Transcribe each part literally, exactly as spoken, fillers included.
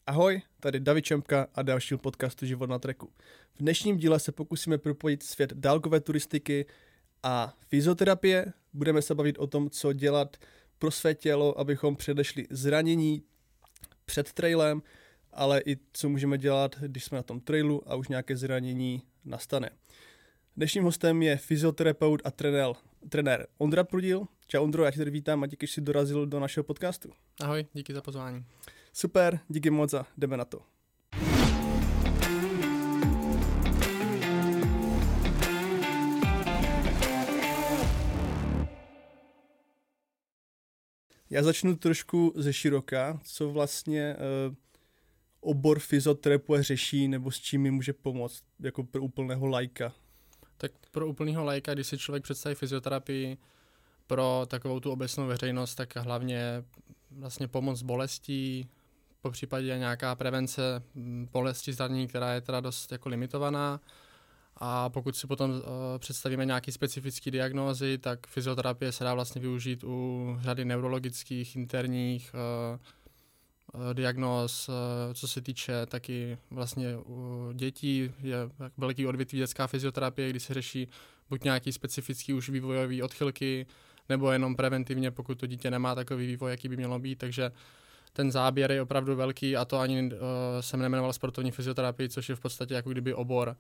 Ahoj, tady David Čempka a dalšího podcastu Život na treku. V dnešním díle se pokusíme propojit svět dálkové turistiky a fyzioterapie. Budeme se bavit o tom, co dělat pro své tělo, abychom předešli zranění před trailem, ale i co můžeme dělat, když jsme na tom trailu a už nějaké zranění nastane. Dnešním hostem je fyzioterapeut a trenér, trenér Ondra Prudil. Čau Ondro, já tě tady vítám a díky, že jsi dorazil do našeho podcastu. Ahoj, díky za pozvání. Super, díky moc a jdeme na to. Já začnu trošku ze široka, co vlastně e, obor fyzioterapie řeší nebo s čím mi může pomoct, jako pro úplného laika. Tak pro úplného laika, když si člověk představí fyzioterapii pro takovou tu obecnou veřejnost, tak hlavně vlastně pomoc s bolestí, po případě nějaká prevence bolesti zranění, která je teda dost jako limitovaná. A pokud si potom uh, představíme nějaké specifické diagnózy, tak fyzioterapie se dá vlastně využít u řady neurologických, interních uh, uh, diagnóz. Uh, co se týče taky vlastně u dětí, je velký odvětví dětská fyzioterapie, kdy se řeší buď nějaký specifický už vývojový odchylky, nebo jenom preventivně, pokud to dítě nemá takový vývoj, jaký by mělo být. Takže ten záběr je opravdu velký a to ani uh, jsem nejmenoval sportovní fyzioterapii, což je v podstatě jako kdyby obor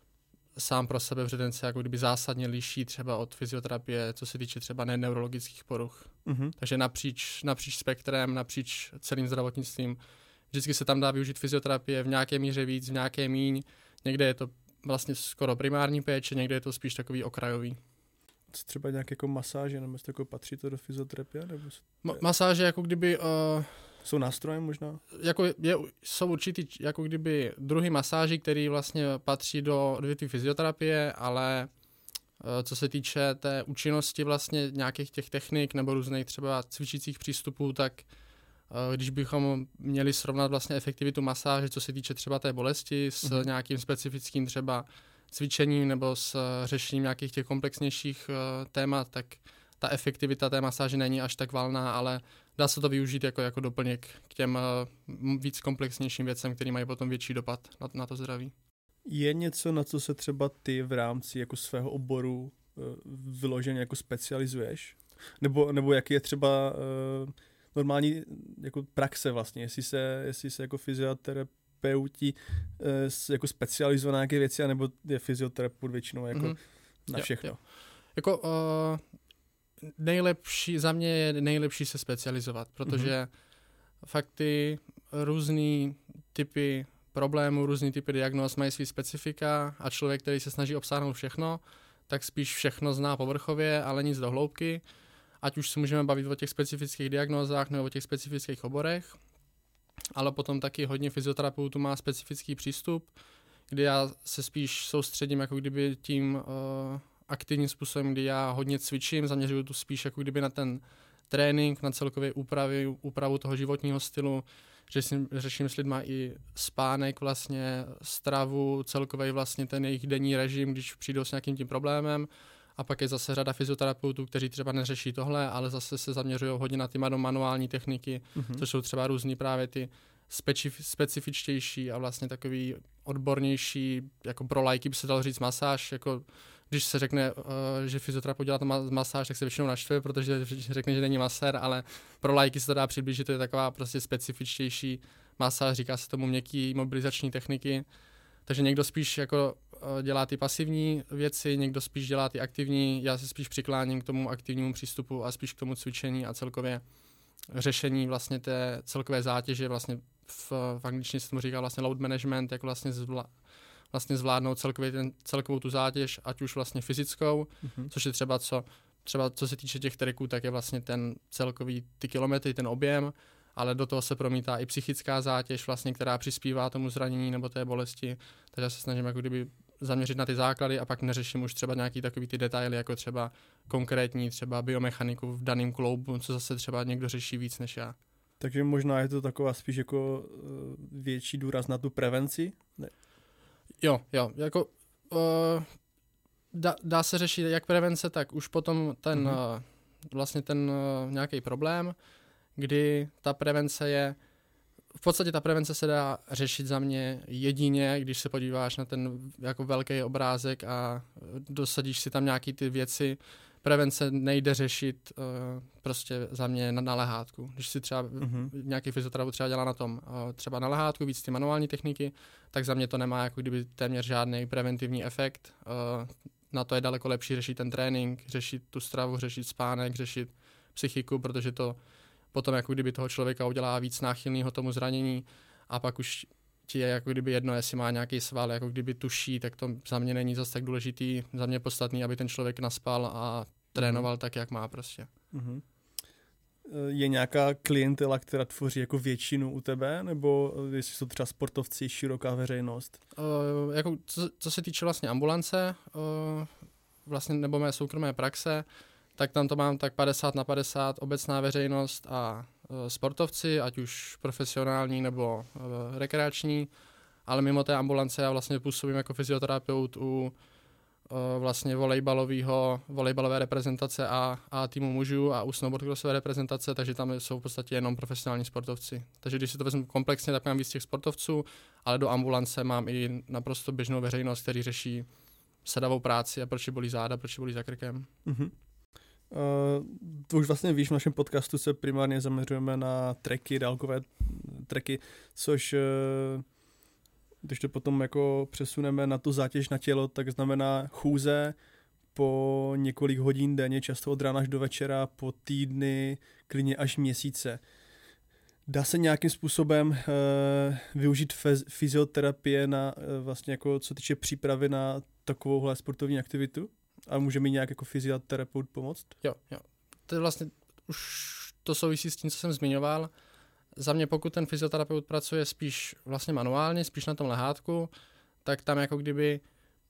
sám pro sebe, protože ten se jako kdyby zásadně liší třeba od fyzioterapie, co se týče třeba neurologických poruch. Mm-hmm. Takže napříč, napříč spektrem, napříč celým zdravotnictvím. Vždycky se tam dá využít fyzioterapie v nějaké míře víc, v nějaké míň. Někde je to vlastně skoro primární péče, někde je to spíš takový okrajový. Třeba nějaké jako masáže, nebo jako patří to do fyzioterapie? Nebo... Ma- masáže jako kdyby... Uh, jsou nástrojem možná? Jako je, jsou určitý jako kdyby druhy masáží, které vlastně patří do odvětví fyzioterapie, ale uh, co se týče té účinnosti vlastně nějakých těch technik nebo různých třeba cvičících přístupů, tak uh, když bychom měli srovnat vlastně efektivitu masáže, co se týče třeba té bolesti s mm-hmm. nějakým specifickým třeba cvičením nebo s řešením nějakých těch komplexnějších uh, témat, tak ta efektivita té masáže není až tak valná, ale dá se to využít jako, jako doplněk k těm uh, víc komplexnějším věcem, které mají potom větší dopad na, na to zdraví. Je něco, na co se třeba ty v rámci jako svého oboru uh, vyloženě jako specializuješ? Nebo, nebo jaký je třeba uh, normální jako praxe vlastně, jestli se, jestli se jako fyzioterapeuti uh, jako specializují na nějaké věci, anebo je fyzioterapeut většinou jako mm-hmm. na všechno? Jo, jo. Jako... Uh, Nejlepší, za mě je nejlepší se specializovat, protože mm-hmm. fakt ty různý typy problémů, různý typy diagnóz mají svý specifika a člověk, který se snaží obsáhnout všechno, tak spíš všechno zná povrchově, ale nic do hloubky. Ať už se můžeme bavit o těch specifických diagnózách nebo o těch specifických oborech, ale potom taky hodně fyzioterapeutů má specifický přístup, kdy já se spíš soustředím jako kdyby tím... Uh, aktivním způsobem, kdy já hodně cvičím, zaměřuju tu spíš jako kdyby na ten trénink, na celkově úpravy, úpravu toho životního stylu, řeším, řeším s lidma i spánek, vlastně stravu, celkově vlastně ten jejich denní režim, když přijdou s nějakým tím problémem. A pak je zase řada fyzioterapeutů, kteří třeba neřeší tohle, ale zase se zaměřují hodně na ty manuální techniky, mm-hmm. což jsou třeba různý právě ty specif- specifičtější a vlastně takový odbornější, jako pro lajky by se dalo říct masáž, jako když se řekne, uh, že fyzioterapeut dělá to ma- masáž, tak se většinou naštve, protože řekne, že není masér, ale pro lajky se to dá přiblížit, to je taková prostě specifičtější masáž, říká se tomu měkký mobilizační techniky. Takže někdo spíš jako uh, dělá ty pasivní věci, někdo spíš dělá ty aktivní, já se spíš přikláním k tomu aktivnímu přístupu a spíš k tomu cvičení a celkově řešení vlastně té celkové zátěže, vlastně v, v angličtině se tomu říká vlastně load management, jak vlastně zvla, vlastně zvládnout celkově ten, celkovou tu zátěž, ať už vlastně fyzickou, mm-hmm. což je třeba co, třeba co se týče těch tracků, tak je vlastně ten celkový ty kilometry, ten objem, ale do toho se promítá i psychická zátěž, vlastně, která přispívá tomu zranění nebo té bolesti, takže já se snažím jako kdyby zaměřit na ty základy a pak neřeším už třeba nějaký takový ty detaily, jako třeba konkrétní třeba biomechaniku v daném kloubu, co zase třeba někdo řeší víc než já. Takže možná je to taková spíš jako uh, větší důraz na tu prevenci? Ne. Jo, jo, jako uh, dá, dá se řešit jak prevence, tak už potom ten mm-hmm. uh, vlastně ten uh, nějaký problém, kdy ta prevence je v podstatě ta prevence se dá řešit za mě jedině, když se podíváš na ten jako velký obrázek a dosadíš si tam nějaký ty věci. Prevence nejde řešit uh, prostě za mě na, na lehátku. Když si třeba mm-hmm. nějaký fyzioterapeut třeba dělá na tom uh, třeba na lehátku víc ty manuální techniky, tak za mě to nemá jako kdyby téměř žádný preventivní efekt. Uh, na to je daleko lepší řešit ten trénink, řešit tu stravu, řešit spánek, řešit psychiku, protože to potom jako kdyby toho člověka udělá víc náchylného tomu zranění a pak už ti je jako kdyby jedno, jestli má nějaký sval, jako kdyby tuší, tak to za mě není zase tak důležitý. Za mě podstatný, aby ten člověk naspal a trénoval mm. tak, jak má prostě. Mm-hmm. Je nějaká klientela, která tvoří jako většinu u tebe, nebo jestli jsou třeba sportovci, široká veřejnost? Uh, jako, co, co se týče vlastně ambulance, uh, vlastně nebo mé soukromé praxe, tak tam to mám tak padesát na padesát obecná veřejnost a uh, sportovci, ať už profesionální nebo uh, rekreační, ale mimo té ambulance já vlastně působím jako fyzioterapeut u uh, vlastně volejbalového, volejbalové reprezentace a, a týmu mužů a u snowboardcrossové reprezentace, takže tam jsou v podstatě jenom profesionální sportovci. Takže když si to vezmu komplexně, tak mám víc těch sportovců, ale do ambulance mám i naprosto běžnou veřejnost, který řeší sedavou práci a proč bolí záda, proč bolí za krkem. Mm-hmm. Uh, to už vlastně víš, v našem podcastu se primárně zaměřujeme na treky, dálkové treky, což uh, když to potom jako přesuneme na tu zátěž na tělo, tak znamená chůze po několik hodin denně, často od rána až do večera, po týdny, klidně až měsíce. Dá se nějakým způsobem uh, využít fez, fyzioterapie na uh, vlastně jako co týče přípravy na takovouhle sportovní aktivitu? A může mi nějak jako fyzioterapeut pomoct? Jo, jo. To je vlastně už to souvisí s tím, co jsem zmiňoval. Za mě, pokud ten fyzioterapeut pracuje spíš vlastně manuálně, spíš na tom lehátku, tak tam jako kdyby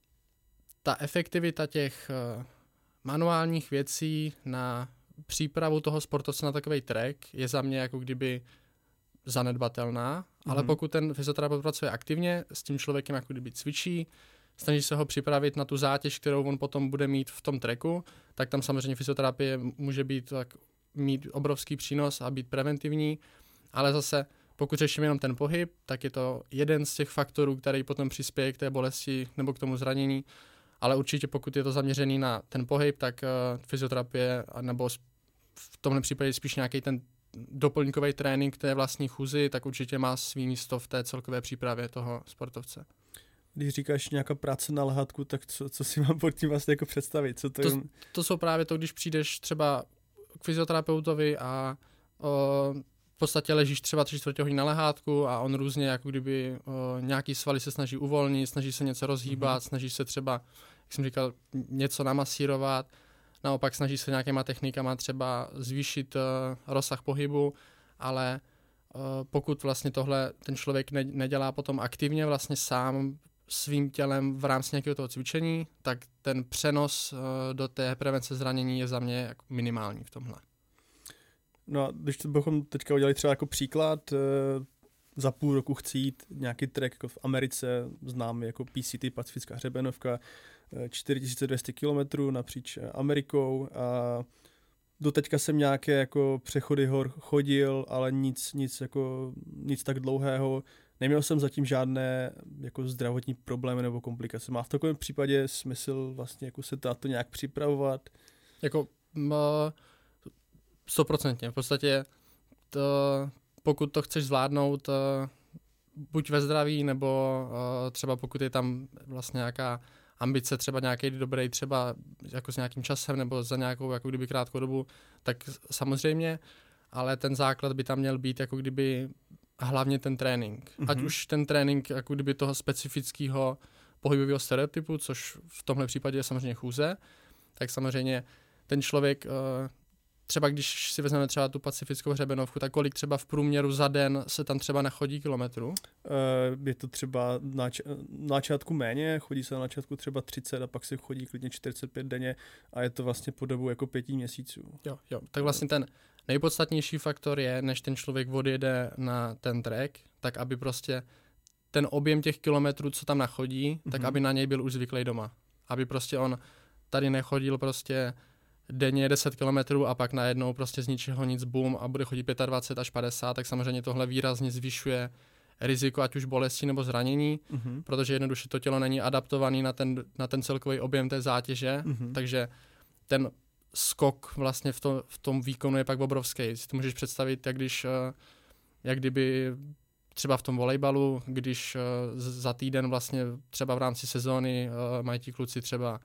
ta efektivita těch uh, manuálních věcí na přípravu toho sportovce na takovej track je za mě jako kdyby zanedbatelná, mm-hmm. ale pokud ten fyzioterapeut pracuje aktivně, s tím člověkem jako kdyby cvičí, snaží se ho připravit na tu zátěž, kterou on potom bude mít v tom tracku, tak tam samozřejmě fyzioterapie může být tak, mít obrovský přínos a být preventivní, ale zase pokud řešíme jenom ten pohyb, tak je to jeden z těch faktorů, který potom přispěje k té bolesti nebo k tomu zranění, ale určitě pokud je to zaměřený na ten pohyb, tak uh, fyzioterapie nebo v tomhle případě spíš nějaký ten doplňkový trénink té vlastní chůzi, tak určitě má svý místo v té celkové přípravě toho sportovce. Když říkáš nějaká práce na lehátku, tak co, co si mám pod tím vlastně jako představit? Co to, to, je? to jsou právě to, když přijdeš třeba k fyzioterapeutovi a o, v podstatě ležíš třeba tři čtvrtě hodiny na lehátku a on různě jako kdyby o, nějaký svaly se snaží uvolnit, snaží se něco rozhýbat, mm-hmm. snaží se třeba, jak jsem říkal, něco namasírovat, naopak snaží se nějakýma technikama třeba zvýšit uh, rozsah pohybu, ale uh, pokud vlastně tohle ten člověk ne, nedělá potom aktivně vlastně sám svým tělem v rámci nějakého toho cvičení, tak ten přenos uh, do té prevence zranění je za mě jako minimální v tomhle. No a když bychom teďka udělali třeba jako příklad, uh, za půl roku chci jít nějaký track jako v Americe, znám jako P C T, Pacifická hřebenovka, čtyři tisíce dvě stě kilometrů napříč Amerikou a doteďka jsem nějaké jako přechody hor chodil, ale nic, nic, jako, nic tak dlouhého. Neměl jsem zatím žádné jako zdravotní problémy nebo komplikace. Má v takovém případě smysl vlastně jako se to nějak připravovat? Jako stoprocentně. V podstatě to, pokud to chceš zvládnout buď ve zdraví, nebo třeba pokud je tam vlastně nějaká ambice, třeba nějaký dobrý, třeba jako s nějakým časem nebo za nějakou jako kdyby krátkou dobu, tak samozřejmě, ale ten základ by tam měl být jako kdyby hlavně ten trénink. Mm-hmm. Ať už ten trénink jako kdyby toho specifického pohybového stereotypu, což v tomhle případě je samozřejmě chůze, tak samozřejmě ten člověk, třeba když si vezmeme třeba tu pacifickou hřebenovku, tak kolik třeba v průměru za den se tam třeba nachodí kilometrů? Je to třeba na začátku méně, chodí se na začátku třeba třicet a pak se chodí klidně čtyřicet pět denně a je to vlastně po dobu jako pěti měsíců. Jo, jo, tak vlastně ten nejpodstatnější faktor je, než ten člověk odjede na ten track, tak aby prostě ten objem těch kilometrů, co tam nachodí, mm-hmm. tak aby na něj byl už zvyklý doma. Aby prostě on tady nechodil prostě denně deset kilometrů a pak najednou prostě z ničeho nic boom a bude chodit dvacet pět až padesát, tak samozřejmě tohle výrazně zvyšuje riziko ať už bolesti nebo zranění, mm-hmm. protože jednoduše to tělo není adaptované na ten, na ten celkový objem té zátěže, mm-hmm. takže ten skok vlastně v, to, v tom výkonu je pak obrovský. Si to můžeš představit, jak když, jak kdyby třeba v tom volejbalu, když za týden vlastně třeba v rámci sezóny mají ti kluci třeba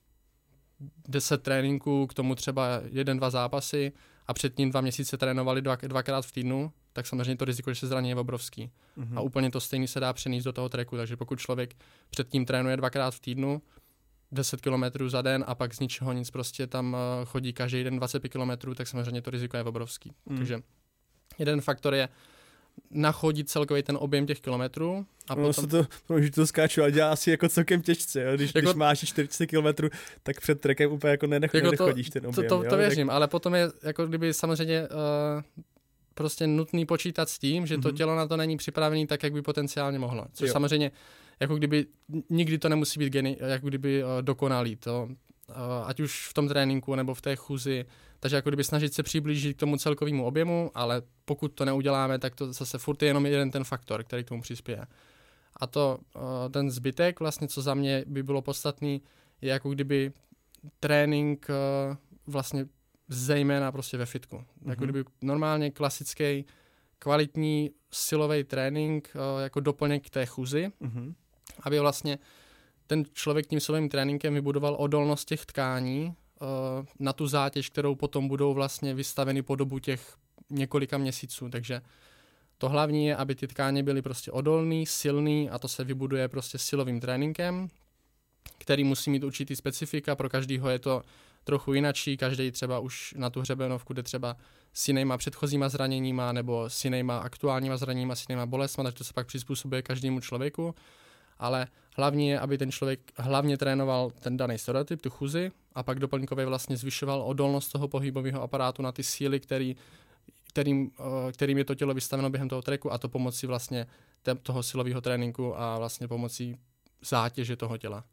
deset tréninků, k tomu třeba jeden, dva zápasy a předtím dva měsíce trénovali dva, dvakrát v týdnu, tak samozřejmě to riziko, že se zraní, je obrovský. Mm-hmm. A úplně to stejný se dá přenést do toho treku, takže pokud člověk předtím trénuje dvakrát v týdnu, deset kilometrů za den a pak z ničeho nic prostě tam chodí každý den dvacet pět kilometrů, tak samozřejmě to riziko je obrovský. Mm. Takže jeden faktor je nachodit celkový ten objem těch kilometrů. A no, potom... se to, protože to skáču, ale dělá asi jako celkem těžce, jo? Když, jako... když máš čtyřicet kilometrů, tak před trekem úplně jako nenech, jako nechodíš ten objem. To, to, jo? to věřím, tak... ale potom je jako kdyby samozřejmě uh, prostě nutný počítat s tím, že mm-hmm. to tělo na to není připravené tak, jak by potenciálně mohlo. Což jo. Samozřejmě jako kdyby nikdy to nemusí být geni, jako kdyby uh, dokonalý. To, uh, ať už v tom tréninku nebo v té chůzi. Takže jako kdyby snažit se přiblížit k tomu celkovému objemu, ale pokud to neuděláme, tak to zase furt je jenom jeden ten faktor, který k tomu přispěje. A to uh, ten zbytek, vlastně, co za mě by bylo podstatný, je jako kdyby trénink uh, vlastně zejména prostě ve fitku. Mm-hmm. Jako kdyby normálně klasický, kvalitní silový trénink uh, jako doplněk k té chůzi, mm-hmm. aby vlastně ten člověk tím silovým tréninkem vybudoval odolnost těch tkání uh, na tu zátěž, kterou potom budou vlastně vystaveny po dobu těch několika měsíců. Takže to hlavní je, aby ty tkáně byly prostě odolný, silný a to se vybuduje prostě silovým tréninkem, který musí mít určitý specifika, pro každýho je to trochu jinačí, každý třeba už na tu hřebenovku jde třeba s jinýma předchozíma zraněníma nebo s jinýma aktuálníma zraněníma, s jinýma bolestma, takže to se pak přizpůsobuje každému člověku, ale hlavní je, aby ten člověk hlavně trénoval ten daný stereotyp, tu chůzi a pak doplňkově vlastně zvyšoval odolnost toho pohybového aparátu na ty síly, který, kterým, kterým je to tělo vystaveno během toho treku a to pomocí vlastně toho silového tréninku a vlastně pomocí zátěže toho těla.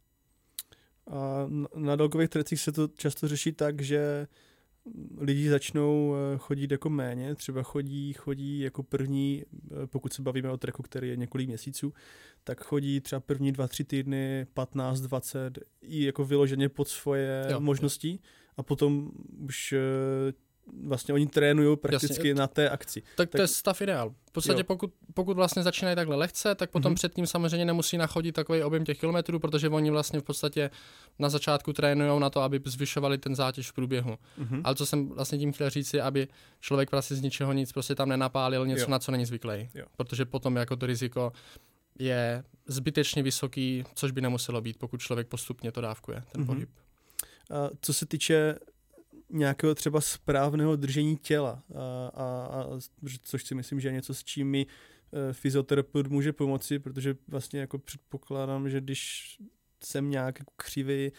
A na dálkových trecích se to často řeší tak, že lidi začnou chodit jako méně, třeba chodí, chodí jako první, pokud se bavíme o treku, který je několik měsíců, tak chodí třeba první dva, tři týdny, patnáct, dvacet, i jako vyloženě pod svoje jo, možnosti jo. A potom už vlastně oni trénují prakticky Jasně, na té akci. Tak, tak to je stav ideál. V podstatě pokud, pokud vlastně začínají takhle lehce, tak potom mm-hmm. předtím samozřejmě nemusí nachodit takový objem těch kilometrů, protože oni vlastně v podstatě na začátku trénují na to, aby zvyšovali ten zátěž v průběhu. Mm-hmm. Ale co jsem vlastně tím chtěl říct je, aby člověk prostě z ničeho nic prostě tam nenapálil něco, jo. na co není zvyklý. Jo. Protože potom jako to riziko je zbytečně vysoký, což by nemuselo být, pokud člověk postupně to dávkuje, ten mm-hmm. pohyb. A co se týče nějakého třeba správného držení těla, a, a, a, což si myslím, že je něco, s čím mi e, fyzioterapeut může pomoci, protože vlastně jako předpokládám, že když jsem nějak jako křivý, e,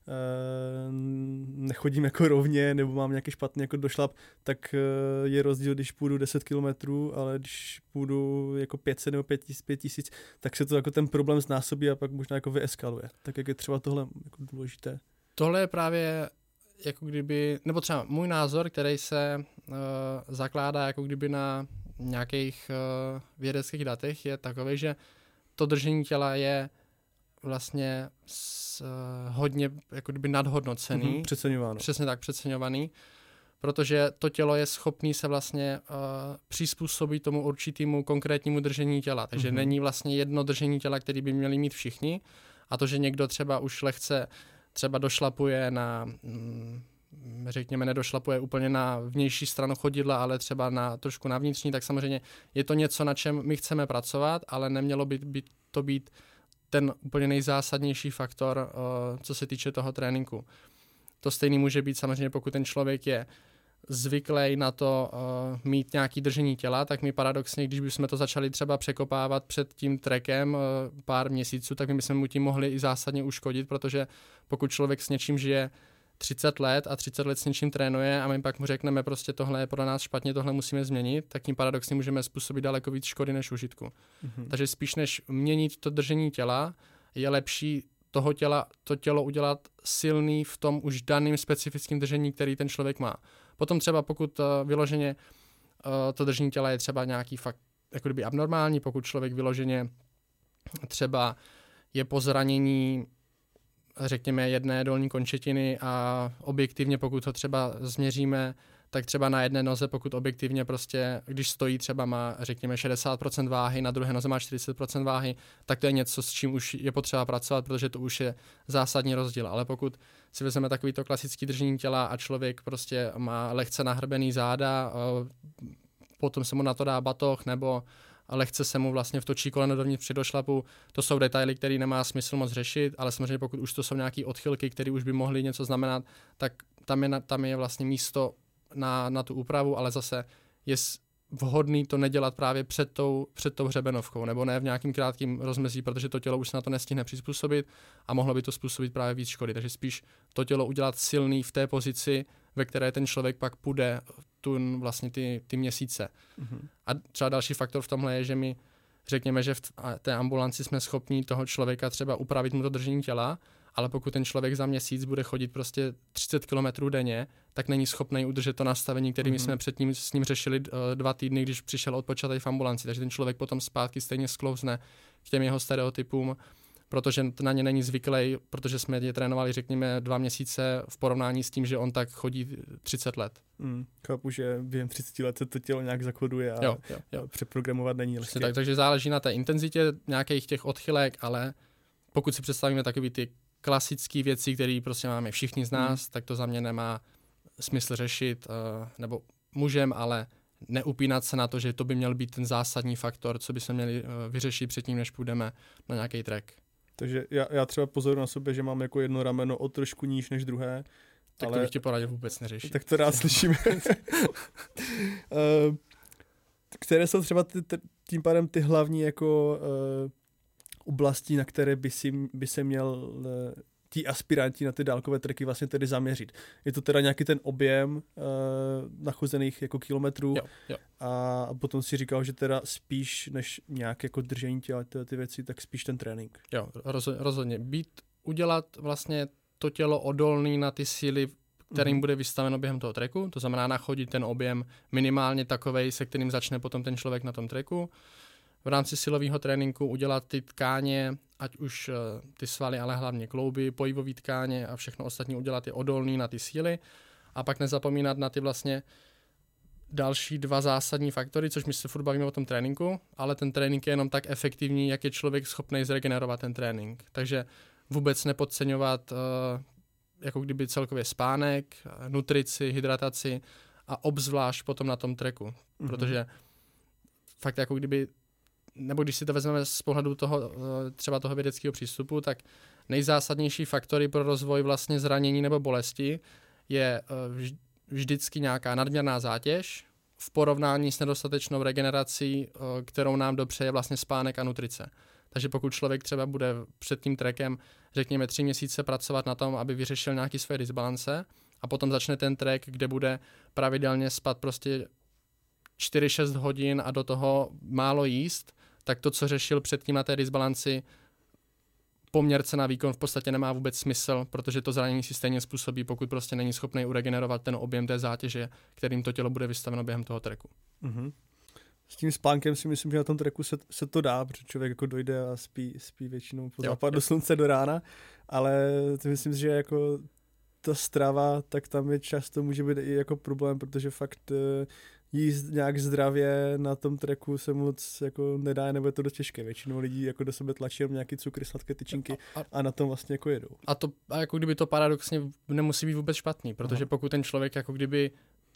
nechodím jako rovně, nebo mám nějaký špatný jako došlap, tak e, je rozdíl, když půjdu deset kilometrů, ale když půjdu jako pět set nebo pět tisíc, tak se to jako ten problém znásobí a pak možná jako vyeskaluje. Tak jak je třeba tohle jako důležité? Tohle je právě jako kdyby, nebo třeba můj názor, který se uh, zakládá jako kdyby na nějakých uh, vědeckých datech, je takový, že to držení těla je vlastně s, uh, hodně jako kdyby nadhodnocený. Mm-hmm, přeceňováno. Přesně tak, přeceňovaný, protože to tělo je schopné se vlastně uh, přizpůsobit tomu určitému konkrétnímu držení těla. Takže mm-hmm. není vlastně jedno držení těla, který by měli mít všichni a to, že někdo třeba už lehce třeba došlapuje na, řekněme, nedošlapuje úplně na vnější stranu chodidla, ale třeba na trošku na vnitřní, tak samozřejmě je to něco, na čem my chceme pracovat, ale nemělo by, by to být ten úplně nejzásadnější faktor, co se týče toho tréninku. To stejný může být samozřejmě, pokud ten člověk je zvyklý na to uh, mít nějaký držení těla, tak my paradoxně, když bychom to začali třeba překopávat před tím trekem uh, pár měsíců, tak my bychom mu tím mohli i zásadně uškodit, protože pokud člověk s něčím žije třicet let a třicet let s něčím trénuje a my pak mu řekneme prostě tohle je pro nás špatně, tohle musíme změnit, tak tím paradoxně můžeme způsobit daleko víc škody než užitku. Mm-hmm. Takže spíš než měnit to držení těla, je lepší toho těla, to tělo udělat silný v tom už daným specifickém držení, který ten člověk má. Potom třeba pokud uh, vyloženě uh, to držení těla je třeba nějaký fakt jako kdyby abnormální, pokud člověk vyloženě třeba je po zranění řekněme jedné dolní končetiny a objektivně pokud ho třeba změříme, tak třeba na jedné noze, pokud objektivně prostě, když stojí třeba má řekněme šedesát procent váhy, na druhé noze má čtyřicet procent váhy, tak to je něco, s čím už je potřeba pracovat, protože to už je zásadní rozdíl. Ale pokud si vezmeme takovýto klasický držení těla a člověk prostě má lehce nahrbený záda, potom se mu na to dá batoh, nebo lehce se mu vlastně vtočí koleno dovnitř při došlapu. To jsou detaily, které nemá smysl moc řešit, ale samozřejmě pokud už to jsou nějaké odchylky, které už by mohly něco znamenat, tak tam je, tam je vlastně místo na, na tu úpravu, ale zase je vhodný to nedělat právě před tou, před tou hřebenovkou, nebo ne v nějakým krátkým rozmezí, protože to tělo už se na to nestihne přizpůsobit a mohlo by to způsobit právě víc škody. Takže spíš to tělo udělat silný v té pozici, ve které ten člověk pak půjde tu vlastně ty, ty měsíce. Mm-hmm. A třeba další faktor v tomhle je, že my řekněme, že v té ambulanci jsme schopni toho člověka třeba upravit mu to držení těla, ale pokud ten člověk za měsíc bude chodit prostě třicet kilometrů denně, tak není schopný udržet to nastavení, které mm-hmm. my jsme předtím s ním řešili uh, dva týdny, když přišel odpočatý v ambulanci. Takže ten člověk potom zpátky stejně sklouzne k těm jeho stereotypům, protože na ně není zvyklý, protože jsme je trénovali, řekněme, dva měsíce v porovnání s tím, že on tak chodí třicet let. Mm, chápu, že během třicet let se to tělo nějak zakoduje a jo, jo, jo. přeprogramovat není lehké. Tak, takže záleží na té intenzitě nějakých těch odchylek, ale pokud si představíme takový ty klasické věci, které prostě máme všichni z nás, mm. tak to za mě nemá smysl řešit, uh, nebo můžem, ale neupínat se na to, že to by měl být ten zásadní faktor, co by se měli uh, vyřešit předtím, než půjdeme na nějaký track. Takže já, já třeba pozoruji na sobě, že mám jako jedno rameno o trošku níž než druhé. Tak ale... to bych ti poradil vůbec neřešit. Tak to rád slyším. uh, které jsou třeba ty, ty, tím pádem ty hlavní jako uh, oblasti, na které by, si, by se měl uh, ti aspiranti na ty dálkové treky vlastně tedy zaměřit. Je to teda nějaký ten objem uh, nachozených jako kilometrů jo, jo. A potom si říkal, že teda spíš než nějak jako držení těla ty, ty věci, tak spíš ten trénink. Jo, rozhodně. rozhodně. Být, udělat vlastně to tělo odolný na ty síly, kterým mm-hmm. bude vystaveno během toho treku, to znamená nachodit ten objem minimálně takovej, se kterým začne potom ten člověk na tom treku. V rámci silového tréninku udělat ty tkáně, ať už uh, ty svaly, ale hlavně klouby, pohybové tkáně a všechno ostatní udělat je odolný na ty síly a pak nezapomínat na ty vlastně další dva zásadní faktory, což my se furt bavíme o tom tréninku, ale ten trénink je jenom tak efektivní, jak je člověk schopný zregenerovat ten trénink. Takže vůbec nepodceňovat uh, jako kdyby celkově spánek, nutrici, hydrataci a obzvlášť potom na tom treku, mm-hmm. protože fakt jako kdyby nebo když si to vezmeme z pohledu toho, třeba toho vědeckého přístupu, tak nejzásadnější faktory pro rozvoj vlastně zranění nebo bolesti je vždycky nějaká nadměrná zátěž v porovnání s nedostatečnou regenerací, kterou nám dopřeje vlastně spánek a nutrice. Takže pokud člověk třeba bude před tím trekem, řekněme, tři měsíce pracovat na tom, aby vyřešil nějaký své disbalance a potom začne ten trek, kde bude pravidelně spat prostě čtyři šest hodin a do toho málo jíst, tak to, co řešil předtím na té disbalanci, poměrce na výkon v podstatě nemá vůbec smysl, protože to zranění si stejně způsobí, pokud prostě není schopný uregenerovat ten objem té zátěže, kterým to tělo bude vystaveno během toho treku. Mm-hmm. S tím spánkem si myslím, že na tom treku se, se to dá, protože člověk jako dojde a spí, spí většinou po západu slunce do rána, ale to myslím, že jako ta strava, tak tam je často může být i jako problém, protože fakt jíst nějak zdravě na tom treku se moc jako nedá, nebo je to dost těžké. Většinou lidí jako do sebe tlačí nějaký cukry, sladké tyčinky a, a, a na tom vlastně jako jedou. A to a jako kdyby to paradoxně nemusí být vůbec špatný, protože Aha. pokud ten člověk jako kdyby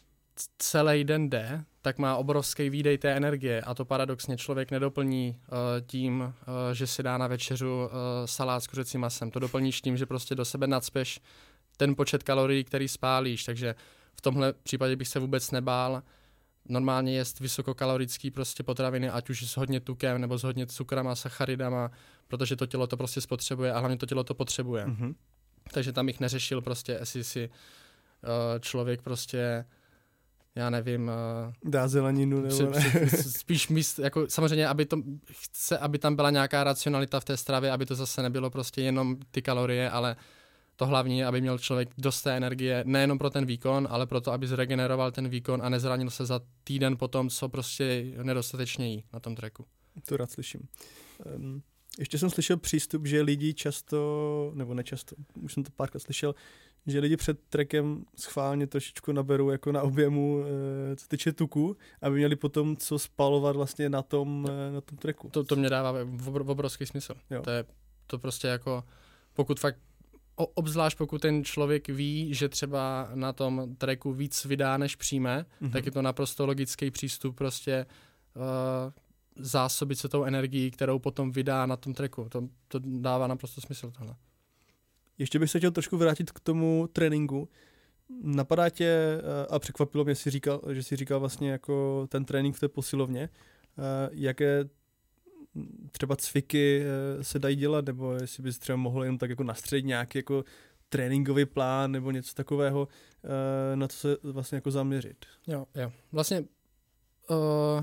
celý den jde, tak má obrovský výdej té energie a to paradoxně člověk nedoplní uh, tím, uh, že si dá na večeřu uh, salát s kuřecím masem. To doplníš tím, že prostě do sebe nacpeš ten počet kalorií, který spálíš, takže v tomhle případě bych se vůbec nebál normálně jíst vysokokalorický prostě potraviny, ať už s hodně tukem nebo s hodně cukrama, sacharidama, protože to tělo to prostě spotřebuje a hlavně to tělo to potřebuje. Mm-hmm. Takže tam bych neřešil prostě, jestli si uh, člověk prostě já nevím... Dá zeleninu nebo ne. Spíš míst, jako samozřejmě, aby to, chce, aby tam byla nějaká racionalita v té stravě, aby to zase nebylo prostě jenom ty kalorie, ale to hlavní je, aby měl člověk dost té energie, nejenom pro ten výkon, ale pro to, aby zregeneroval ten výkon a nezranil se za týden po tom, co prostě nedostatečně jí na tom tracku. To rád slyším. Um, ještě jsem slyšel přístup, že lidi často, nebo nečasto, už jsem to párkrát slyšel, že lidi před trackem schválně trošičku naberou jako na objemu, e, co tyče tuku, aby měli potom co spalovat vlastně na tom, e, na tom tracku. To, to mě dává obrovský smysl. Jo. To je to prostě jako, pokud fakt, o, obzvlášť pokud ten člověk ví, že třeba na tom tracku víc vydá, než přijme, mm-hmm. tak je to naprosto logický přístup prostě uh, zásobit se tou energií, kterou potom vydá na tom tracku. To, to dává naprosto smysl tohle. Ještě bych se chtěl trošku vrátit k tomu tréninku. Napadá tě, a překvapilo mě, jsi říkal, že jsi říkal vlastně jako ten trénink v té posilovně, jaké třeba cviky se dají dělat, nebo jestli bys třeba mohl jen tak jako nastředit nějaký jako tréninkový plán nebo něco takového, na co se vlastně jako zaměřit. Jo, jo. Vlastně uh,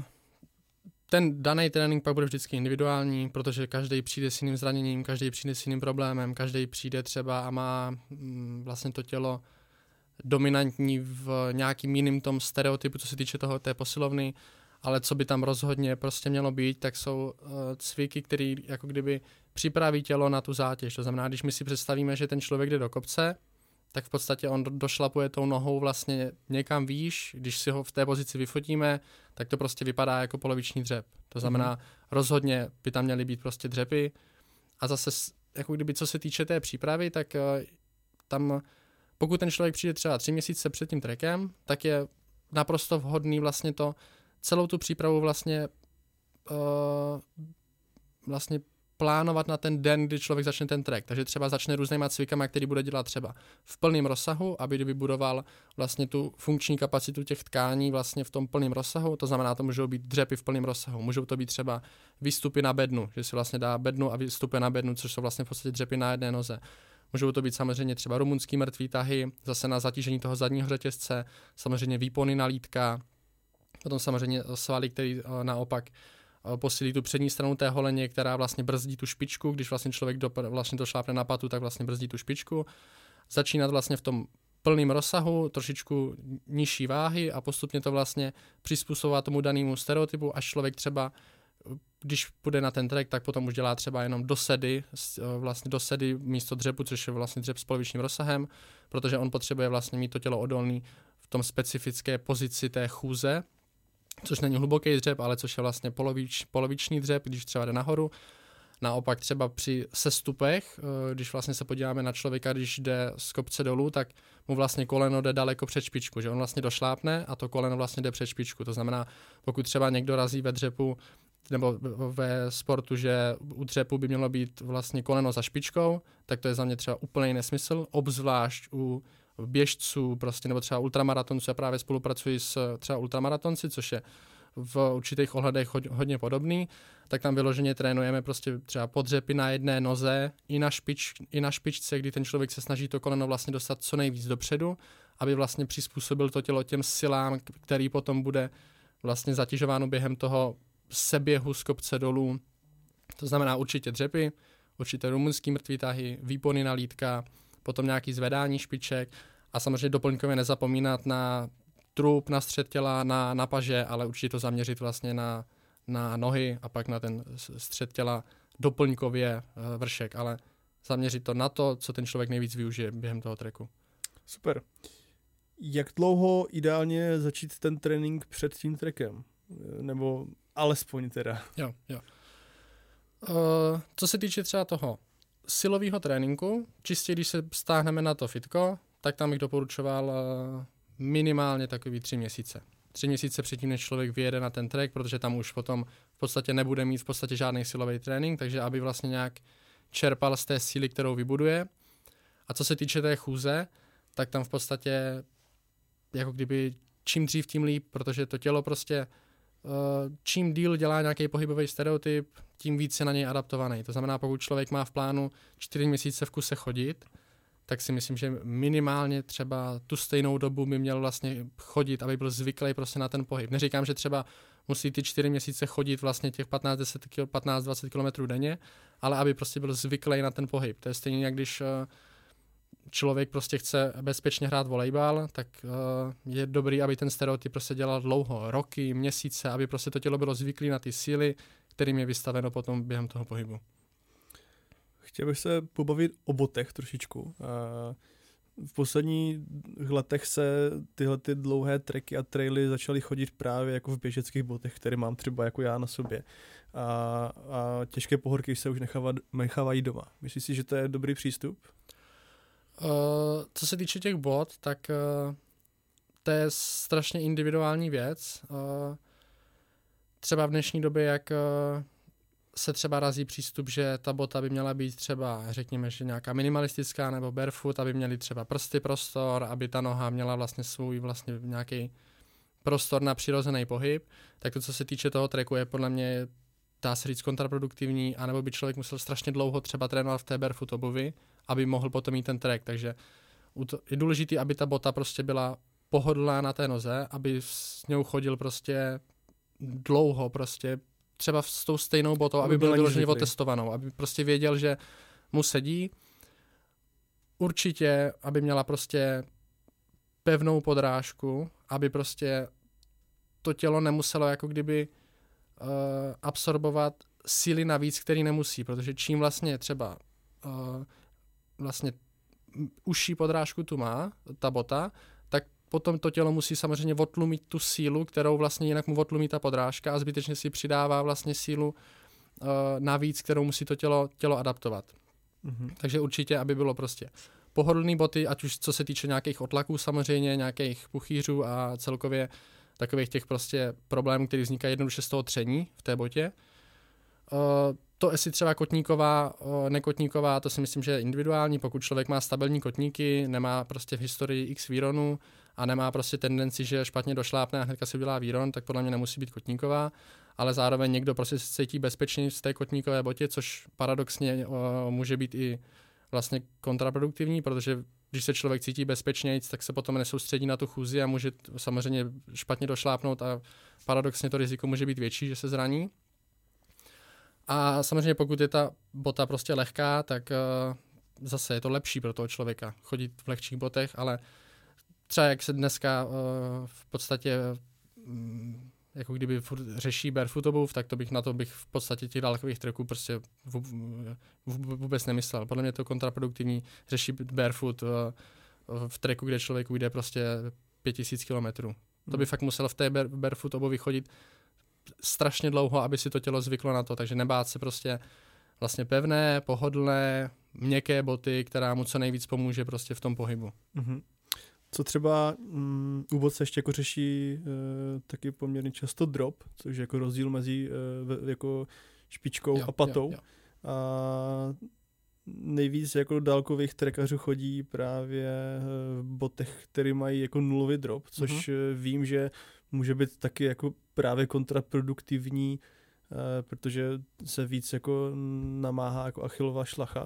ten daný trénink pak bude vždycky individuální, protože každý přijde s jiným zraněním, každý přijde s jiným problémem, každý přijde třeba a má mm, vlastně to tělo dominantní v nějakým jiným tom stereotypu, co se týče toho té posilovny, ale co by tam rozhodně prostě mělo být, tak jsou uh, cviky, které jako kdyby připraví tělo na tu zátěž. To znamená, když my si představíme, že ten člověk jde do kopce, tak v podstatě on došlapuje tou nohou vlastně někam výš, když si ho v té pozici vyfotíme, tak to prostě vypadá jako poloviční dřep. To znamená, mm-hmm. rozhodně by tam měly být prostě dřepy a zase, jako kdyby co se týče té přípravy, tak uh, tam, pokud ten člověk přijde třeba tři měsíce před tím trackem, tak je naprosto vhodný vlastně to, celou tu přípravu vlastně uh, vlastně plánovat na ten den, kdy člověk začne ten track. Takže třeba začne různýma cvikama, který bude dělat třeba v plném rozsahu, aby vybudoval vlastně tu funkční kapacitu těch tkání vlastně v tom plném rozsahu. To znamená, to můžou být dřepy v plném rozsahu. Můžou to být třeba výstupy na bednu, že si vlastně dá bednu a výstupy na bednu, což jsou vlastně v podstatě dřepy na jedné noze. Můžou to být samozřejmě třeba rumunský mrtvý tahy, zase na zatížení toho zadního řetězce, samozřejmě výpony na lítka, potom samozřejmě svaly, který naopak posílí tu přední stranu té holeně, která vlastně brzdí tu špičku, když vlastně člověk do, vlastně došlápne na patu, tak vlastně brzdí tu špičku. Začínat vlastně v tom plném rozsahu, trošičku nižší váhy a postupně to vlastně přizpůsobovat tomu danému stereotypu, až člověk třeba, když půjde na ten track, tak potom už dělá třeba jenom dosedy, vlastně dosedy místo dřepu, což je vlastně dřep s polovičním rozsahem, protože on potřebuje vlastně mít to tělo odolný v tom specifické pozici té chůze, což není hluboký dřep, ale což je vlastně polovič, poloviční dřep, když třeba jde nahoru. Naopak třeba při sestupech, když vlastně se podíváme na člověka, když jde z kopce dolů, tak mu vlastně koleno jde daleko před špičku, že on vlastně došlápne a to koleno vlastně jde před špičku. To znamená, pokud třeba někdo razí ve dřepu nebo ve sportu, že u dřepu by mělo být vlastně koleno za špičkou, tak to je za mě třeba úplný nesmysl, obzvlášť u běžců prostě, nebo třeba ultramaratonců. Já právě spolupracuji s třeba ultramaratonci, což je v určitých ohledech hodně podobný, tak tam vyloženě trénujeme prostě třeba podřepy na jedné noze i na, špič, i na špičce, kdy ten člověk se snaží to koleno vlastně dostat co nejvíc dopředu, aby vlastně přizpůsobil to tělo těm silám, který potom bude vlastně zatěžováno během toho seběhu z kopce dolů. To znamená určitě dřepy, určitě rumunský mrtvý tahy, výpony na lítka, potom nějaký zvedání špiček a samozřejmě doplňkově nezapomínat na trup, na střed těla, na, na paže, ale určitě to zaměřit vlastně na, na nohy a pak na ten střed těla doplňkově vršek, ale zaměřit to na to, co ten člověk nejvíc využije během toho tracku. Super. Jak dlouho ideálně začít ten trénink před tím trackem? Nebo alespoň teda? Jo, jo. Uh, co se týče třeba toho silového tréninku, čistě když se stáhneme na to fitko, tak tam bych doporučoval uh, minimálně takový tři měsíce. Tři měsíce předtím, než člověk vyjede na ten track, protože tam už potom v podstatě nebude mít v podstatě žádný silový trénink, takže aby vlastně nějak čerpal z té síly, kterou vybuduje. A co se týče té chůze, tak tam v podstatě jako kdyby čím dřív, tím líp, protože to tělo prostě čím díl dělá nějaký pohybový stereotyp, tím víc je na něj adaptovaný. To znamená, pokud člověk má v plánu čtyři měsíce v kuse chodit, tak si myslím, že minimálně třeba tu stejnou dobu by měl vlastně chodit, aby byl zvyklý prostě na ten pohyb. Neříkám, že třeba musí ty čtyři měsíce chodit vlastně těch patnáct dvacet kilometrů denně, ale aby prostě byl zvyklý na ten pohyb. To je stejně, jak když člověk prostě chce bezpečně hrát volejbal, tak uh, je dobrý, aby ten stereotyp prostě dělal dlouho, roky, měsíce, aby prostě to tělo bylo zvyklé na ty síly, kterým je vystaveno potom během toho pohybu. Chtěl bych se pobavit o botech trošičku. Uh, v posledních letech se tyhle ty dlouhé treky a traily začaly chodit právě jako v běžeckých botech, které mám třeba jako já na sobě. A, a těžké pohorky se už nechávají, nechávají doma. Myslíš si, že to je dobrý přístup? Uh, co se týče těch bot, tak uh, to je strašně individuální věc. Uh, třeba v dnešní době, jak uh, se třeba razí přístup, že ta bota by měla být třeba, řekněme, že nějaká minimalistická nebo barefoot, aby měly třeba prsty prostor, aby ta noha měla vlastně svůj vlastně nějaký prostor na přirozený pohyb, tak to, co se týče toho tracku, je podle mě, dá se říct, kontraproduktivní, anebo by člověk musel strašně dlouho třeba trénovat v té barefoot obuvi, aby mohl potom mít ten track, takže je důležité, aby ta bota prostě byla pohodlná na té noze, aby s ňou chodil prostě dlouho, prostě třeba s tou stejnou botou, aby, aby byl vyloženě otestovanou, aby prostě věděl, že mu sedí. Určitě, aby měla prostě pevnou podrážku, aby prostě to tělo nemuselo jako kdyby uh, absorbovat síly navíc, který nemusí, protože čím vlastně třeba uh, vlastně užší podrážku tu má, ta bota, tak potom to tělo musí samozřejmě otlumit tu sílu, kterou vlastně jinak mu otlumí ta podrážka a zbytečně si přidává vlastně sílu uh, navíc, kterou musí to tělo, tělo adaptovat. Mm-hmm. Takže určitě, aby bylo prostě pohodlný boty, ať už co se týče nějakých otlaků samozřejmě, nějakých puchýřů a celkově takových těch prostě problémů, které vznikají jednoduše z toho tření v té botě. Uh, to jestli třeba kotníková, uh, nekotníková, to si myslím, že je individuální, pokud člověk má stabilní kotníky, nemá prostě v historii x výronů a nemá prostě tendenci, že špatně došlápne a hnedka si udělá výron, tak podle mě nemusí být kotníková, ale zároveň někdo prostě se cítí bezpečný v té kotníkové botě, což paradoxně uh, může být i vlastně kontraproduktivní, protože když se člověk cítí bezpečněji, tak se potom nesoustředí na tu chůzi a může samozřejmě špatně došlápnout a paradoxně to riziko může být větší, že se zraní. A samozřejmě pokud je ta bota prostě lehká, tak uh, zase je to lepší pro toho člověka chodit v lehčích botech, ale třeba jak se dneska uh, v podstatě um, jako kdyby řeší barefoot obuv, tak to bych na to bych v podstatě těch dálkových tracků prostě vůbec nemyslel. Podle mě je to kontraproduktivní řešit barefoot uh, v tracku, kde člověk ujde prostě pět tisíc kilometrů. Hmm. To by fakt musel v té barefoot obuvi chodit strašně dlouho, aby si to tělo zvyklo na to, takže nebát se prostě vlastně pevné, pohodlné, měkké boty, která mu co nejvíc pomůže prostě v tom pohybu. Mm-hmm. Co třeba um, u bot se ještě jako řeší uh, taky poměrně často drop, což je jako rozdíl mezi uh, jako špičkou jo, a patou. Jo, jo. A nejvíc jako dálkových trekařů chodí právě v botech, které mají jako nulový drop, což mm-hmm. vím, že může být taky jako právě kontraproduktivní, uh, protože se víc jako namáhá jako Achillova šlacha.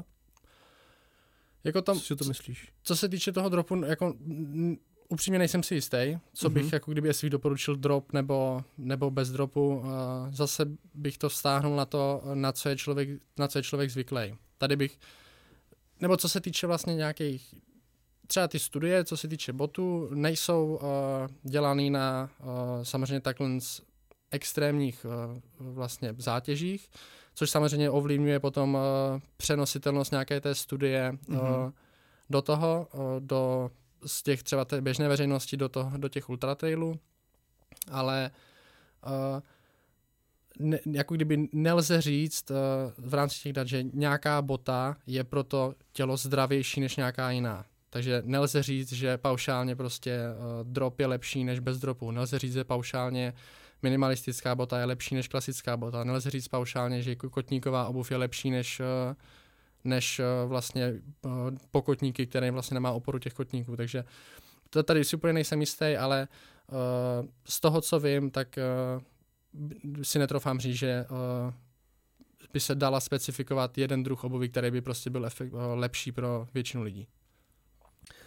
Jako tam, co si to myslíš? Co se týče toho dropu, jako m, upřímně nejsem si jistý, co mm-hmm. bych jako kdyby jestli doporučil drop nebo, nebo bez dropu. Uh, zase bych to vztáhnul na to, na co je člověk, na co je člověk zvyklý. Tady bych, nebo co se týče vlastně nějakých, třeba ty studie, co se týče botů, nejsou uh, dělaný na uh, samozřejmě takhle extrémních uh, vlastně zátěžích, což samozřejmě ovlivňuje potom uh, přenositelnost nějaké té studie mm-hmm. uh, do toho, uh, do z těch třeba té běžné veřejnosti do, toho, do těch ultratrailů, ale uh, ne, jako kdyby nelze říct uh, v rámci těch dat, že nějaká bota je pro to tělo zdravější než nějaká jiná. Takže nelze říct, že paušálně prostě uh, drop je lepší než bez dropu. Nelze říct, že paušálně minimalistická bota je lepší než klasická bota. Nelze říct paušálně, že kotníková obuv je lepší než, uh, než uh, vlastně uh, pokotníky, které vlastně nemá oporu těch kotníků. Takže to tady si úplně nejsem jistý, ale uh, z toho, co vím, tak uh, si netrofám říct, že uh, by se dala specifikovat jeden druh obuvi, který by prostě byl efekt, uh, lepší pro většinu lidí.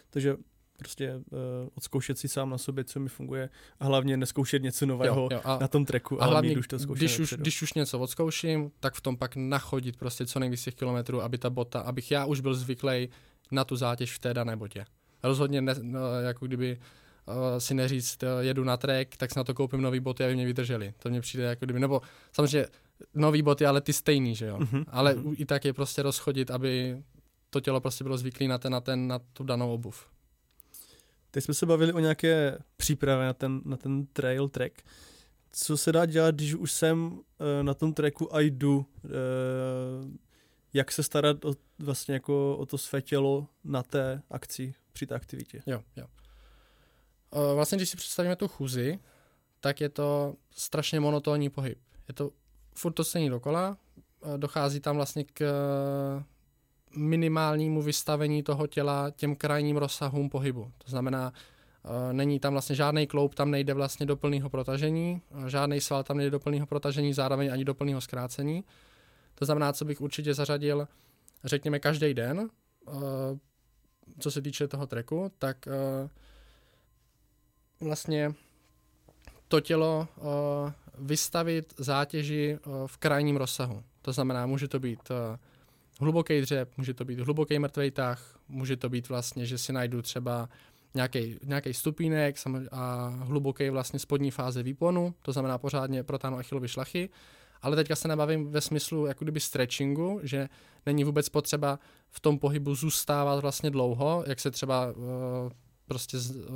takže prostě uh, odzkoušet si sám na sobě, co mi funguje a hlavně neskoušet něco nového jo, jo, a, na tom tracku, a ale hlavně, mít už to zkoušené když už, když už něco odzkouším, tak v tom pak nachodit prostě co nejvíc těch kilometrů, aby ta bota, abych já už byl zvyklý na tu zátěž v té dané botě. Rozhodně ne, no, jako kdyby uh, si neříct, uh, jedu na track, tak si na to koupím nový boty, aby mě vydrželi. To mně přijde jako kdyby, nebo samozřejmě nový boty, ale ty stejný, že jo. Mm-hmm. Ale mm-hmm. i tak je prostě rozchodit, aby to tělo prostě bylo zvyklé na ten, na ten, na tu danou obuv. Teď jsme se bavili o nějaké přípravě na ten, na ten trail track. Co se dá dělat, když už jsem uh, na tom tracku a jdu? Uh, jak se starat o, vlastně jako o to své tělo na té akci, při té aktivitě? Jo, jo. Uh, vlastně, když si představíme tu chůzi, tak je to strašně monotónní pohyb. Je to furt to stejný dokola, uh, dochází tam vlastně k uh, minimálnímu vystavení toho těla těm krajním rozsahům pohybu. To znamená, uh, není tam vlastně žádný kloup, tam nejde vlastně do plného protažení, uh, žádný sval tam nejde do plného protažení, zároveň ani do plného zkrácení. To znamená, co bych určitě zařadil, řekněme, každý den, uh, co se týče toho tracku, tak uh, vlastně to tělo uh, vystavit zátěži uh, v krajním rozsahu. To znamená, může to být uh, hluboký dřep, může to být hluboký mrtvej tah, může to být vlastně, že si najdu třeba nějaký stupínek a hluboký vlastně spodní fáze výponu, to znamená pořádně protáhnu achilovy šlachy, ale teďka se nebavím ve smyslu jako kdyby stretchingu, že není vůbec potřeba v tom pohybu zůstávat vlastně dlouho, jak se třeba uh, prostě z, uh,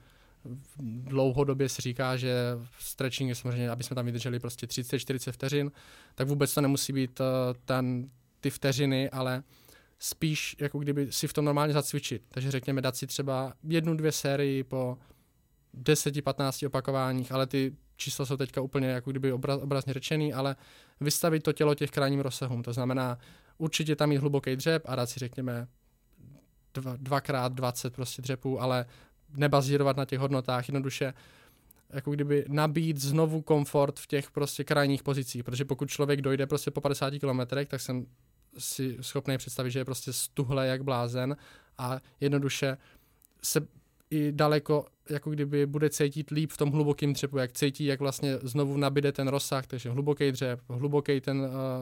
dlouhodobě se říká, že stretching je samozřejmě, aby jsme tam vydrželi prostě třicet čtyřicet vteřin, tak vůbec to nemusí být uh, ten, ty vteřiny, ale spíš jako kdyby si v tom normálně zacvičit. Takže řekněme dát si třeba jednu, dvě sérii po deset patnáct opakováních, ale ty čísla jsou teďka úplně jako kdyby obraz, obrazně řečený, ale vystavit to tělo těch krajním rozsahům. To znamená určitě tam mít hluboký dřep a dát si řekněme dva, dvakrát dvacet prostě dřepů, ale nebazírovat na těch hodnotách, jednoduše jako kdyby nabít znovu komfort v těch prostě krajních pozicích, protože pokud člověk dojde prostě po padesáti kilometrech, tak jsem si schopný představit, že je prostě stuhle jak blázen a jednoduše se i daleko jako kdyby bude cítit líp v tom hlubokém dřepu, jak cítí, jak vlastně znovu nabide ten rozsah, takže hluboký dřep, hluboký ten uh,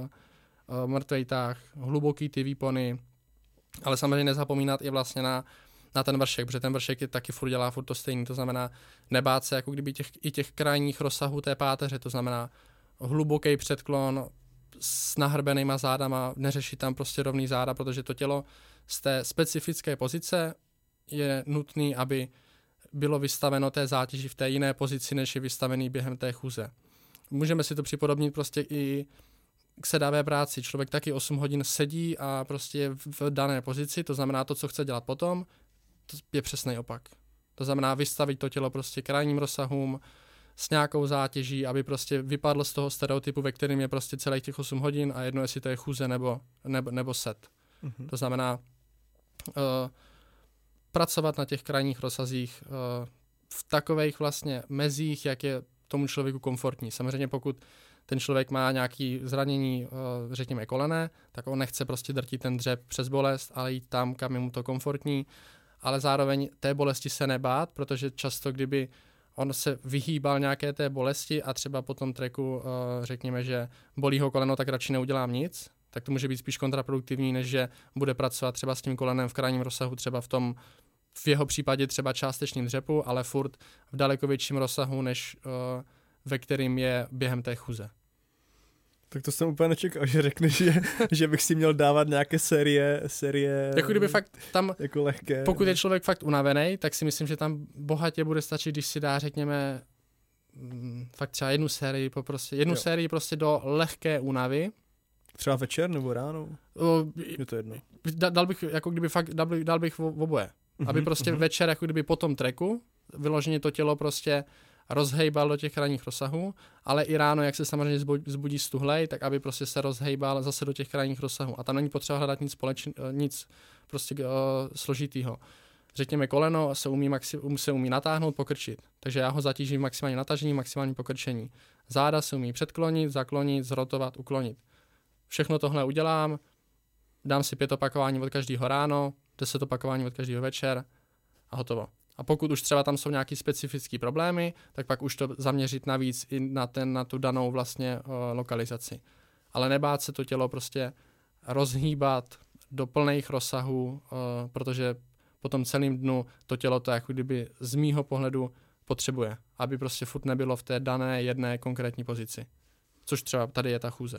uh, mrtvej tah, hluboký ty výpony, ale samozřejmě nezapomínat i vlastně na, na ten vršek, protože ten vršek je taky furt dělá furt to stejný, to znamená nebát se jako kdyby těch, i těch krajních rozsahů té páteře, to znamená hluboký předklon s nahrbenýma zádama, neřešit tam prostě rovný záda, protože to tělo z té specifické pozice je nutný, aby bylo vystaveno té zátěži v té jiné pozici, než je vystavený během té chůze. Můžeme si to připodobnit prostě i k sedavé práci. Člověk taky osm hodin sedí a prostě je v dané pozici, to znamená to, co chce dělat potom, to je přesný opak. To znamená vystavit to tělo prostě krajním rozsahům s nějakou zátěží, aby prostě vypadlo z toho stereotypu, ve kterém je prostě celých těch osm hodin a jedno, jestli to je chůze nebo, nebo, nebo set. Mm-hmm. To znamená uh, pracovat na těch krajních rozsazích uh, v takových vlastně mezích, jak je tomu člověku komfortní. Samozřejmě pokud ten člověk má nějaké zranění, uh, řekněme kolené, tak on nechce prostě drtit ten dřep přes bolest, ale jít tam, kam je mu to komfortní, ale zároveň té bolesti se nebát, protože často, kdyby on se vyhýbal nějaké té bolesti a třeba po tom tracku uh, řekněme, že bolí ho koleno, tak radši neudělám nic, tak to může být spíš kontraproduktivní, než že bude pracovat třeba s tím kolenem v krajním rozsahu, třeba v tom, v jeho případě třeba částečným dřepu, ale furt v daleko větším rozsahu, než uh, ve kterým je během té chůze. Tak to jsem úplně nečekal, že řekneš, že, že bych si měl dávat nějaké série, série jako kdyby fakt tam, jako lehké. Pokud je člověk fakt unavený, tak si myslím, že tam bohatě bude stačit, když si dá, řekněme, fakt třeba jednu sérii, prostě, jednu jo. sérii prostě do lehké únavy. Třeba večer nebo ráno? O, je to jedno. Dal bych, jako kdyby fakt, dal bych, dal bych v oboje. Mm-hmm, aby prostě mm-hmm. večer, jako kdyby po tom tracku, vyloženě to tělo prostě rozhejbal do těch krajních rozsahů, ale i ráno, jak se samozřejmě zbudí stuhlej, tak aby prostě se rozhejbal zase do těch krajních rozsahů. A tam není potřeba hledat nic, společn- nic prostě uh, složitýho. Řekněme, koleno se umí, maxi- se umí natáhnout, pokrčit. Takže já ho zatížím maximální natažení, maximální pokrčení. Záda se umí předklonit, zaklonit, zrotovat, uklonit. Všechno tohle udělám, dám si pět opakování od každého ráno, deset opakování od každého večer a hotovo. A pokud už třeba tam jsou nějaké specifické problémy, tak pak už to zaměřit navíc i na, ten, na tu danou vlastně uh, lokalizaci. Ale nebát se to tělo prostě rozhýbat do plných rozsahů, uh, protože po tom celém dnu to tělo to jako kdyby z mýho pohledu potřebuje, aby prostě furt nebylo v té dané jedné konkrétní pozici. Což třeba tady je ta chůze.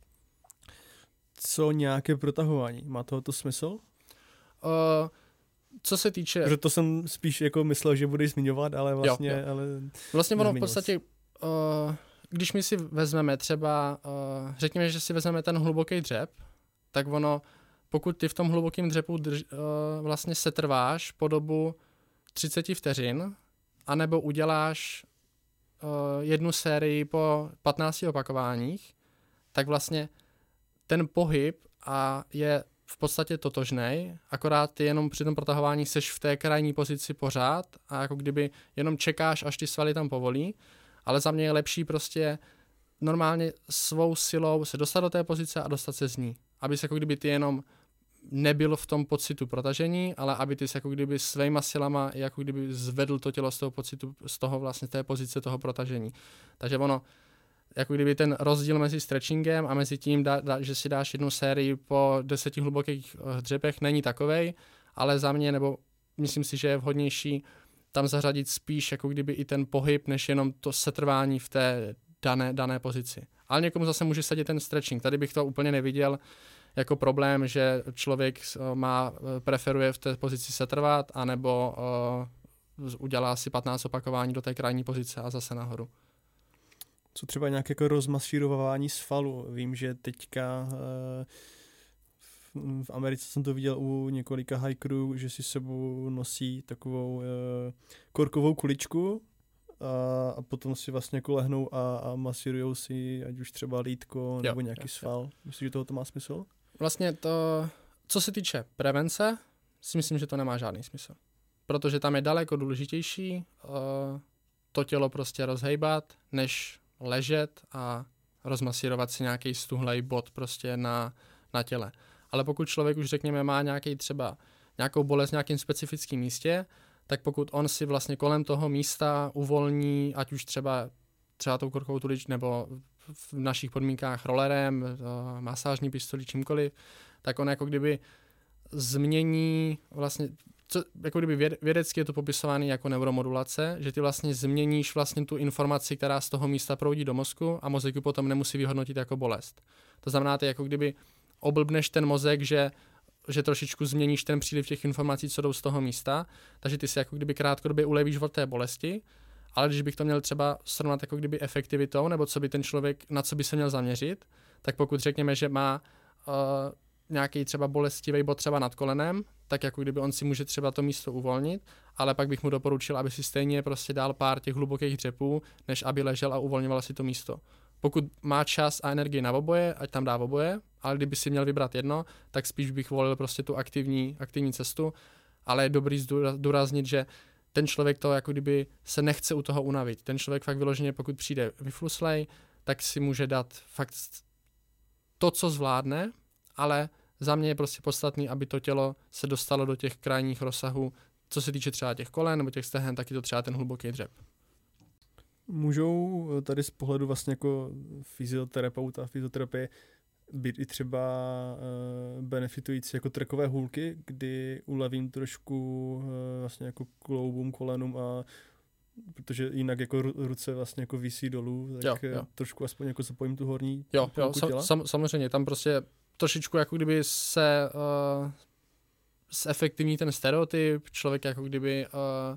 Co nějaké protahování? Má tohoto smysl? Uh, co se týče... Protože to jsem spíš jako myslel, že budeš zmiňovat, ale vlastně... Jo, jo. Ale vlastně ono v podstatě, uh, když my si vezmeme třeba, uh, řekněme, že si vezmeme ten hluboký dřep, tak ono, pokud ty v tom hlubokém dřepu drž, uh, vlastně setrváš po dobu třicet vteřin, anebo uděláš uh, jednu sérii po patnácti opakováních, tak vlastně ten pohyb a je v podstatě totožnej, akorát ty jenom při tom protahování seš v té krajní pozici pořád a jako kdyby jenom čekáš, až ty svaly tam povolí, ale za mě je lepší prostě normálně svou silou se dostat do té pozice a dostat se z ní. Aby se jako kdyby ty jenom nebyl v tom pocitu protažení, ale aby ty se jako kdyby svýma silama jako kdyby zvedl to tělo z toho pocitu, z toho vlastně té pozice toho protažení. Takže ono, jako kdyby ten rozdíl mezi stretchingem a mezi tím, da, da, že si dáš jednu sérii po deseti hlubokých dřepech, není takovej, ale za mě, nebo myslím si, že je vhodnější tam zařadit spíš jako kdyby i ten pohyb, než jenom to setrvání v té dané, dané pozici. Ale někomu zase může sedět ten stretching. Tady bych to úplně neviděl jako problém, že člověk má, preferuje v té pozici setrvat, anebo uh, udělá si patnáct opakování do té krajní pozice a zase nahoru. Co třeba nějaké jako rozmasírování svalu? Vím, že teďka v Americe jsem to viděl u několika hikerů, že si sebou nosí takovou korkovou kuličku a, a potom si vlastně jako lehnou a, a masírujou si ať už třeba lítko nebo jo, nějaký jo, sval. Jo. Myslíš, že toho to má smysl? Vlastně to, co se týče prevence, si myslím, že to nemá žádný smysl. Protože tam je daleko důležitější uh, to tělo prostě rozhejbat, než ležet a rozmasírovat si nějaký stuhlej bod prostě na, na těle. Ale pokud člověk už řekněme má nějaký třeba nějakou bolest v nějakém specifickém místě, tak pokud on si vlastně kolem toho místa uvolní, ať už třeba třeba tou korkovou tulič nebo v našich podmínkách rollerem, masážní pistolí, čímkoliv, tak on jako kdyby změní vlastně, co, jako kdyby věd, vědecky je to popisované jako neuromodulace, že ty vlastně změníš vlastně tu informaci, která z toho místa proudí do mozku a mozek ji potom nemusí vyhodnotit jako bolest. To znamená, ty jako kdyby oblbneš ten mozek, že, že trošičku změníš ten příliv těch informací, co jdou z toho místa, takže ty si jako kdyby krátkodobě ulevíš od té bolesti, ale když bych to měl třeba srovnat jako kdyby efektivitou, nebo co by ten člověk, na co by se měl zaměřit, tak pokud řekněme, že má uh, nějaký třeba bolestivý bod třeba nad kolenem, tak jako kdyby on si může třeba to místo uvolnit, ale pak bych mu doporučil, aby si stejně prostě dal pár těch hlubokých dřepů, než aby ležel a uvolňoval si to místo. Pokud má čas a energii na oboje, ať tam dá oboje, ale kdyby si měl vybrat jedno, tak spíš bych volil prostě tu aktivní, aktivní cestu, ale je dobrý zdůraznit, že ten člověk to jako kdyby se nechce u toho unavit. Ten člověk fakt vyloženě, pokud přijde vyfluslej, tak si může dát fakt to, co zvládne, ale za mě je prostě podstatný, aby to tělo se dostalo do těch krajních rozsahů, co se týče třeba těch kolen nebo těch stehen, tak je to třeba ten hluboký dřep. Můžou tady z pohledu vlastně jako fyzioterapeuta, fyzioterapie být i třeba uh, benefitující jako trekové hůlky, kdy ulevím trošku uh, vlastně jako kloubům, kolenům a protože jinak jako ruce vlastně jako visí dolů, tak jo, jo. trošku aspoň jako zapojím tu horní jo, jo, sam, sam, samozřejmě, tam prostě trošičku jako kdyby se uh, zefektivní ten stereotyp, člověk jako kdyby uh,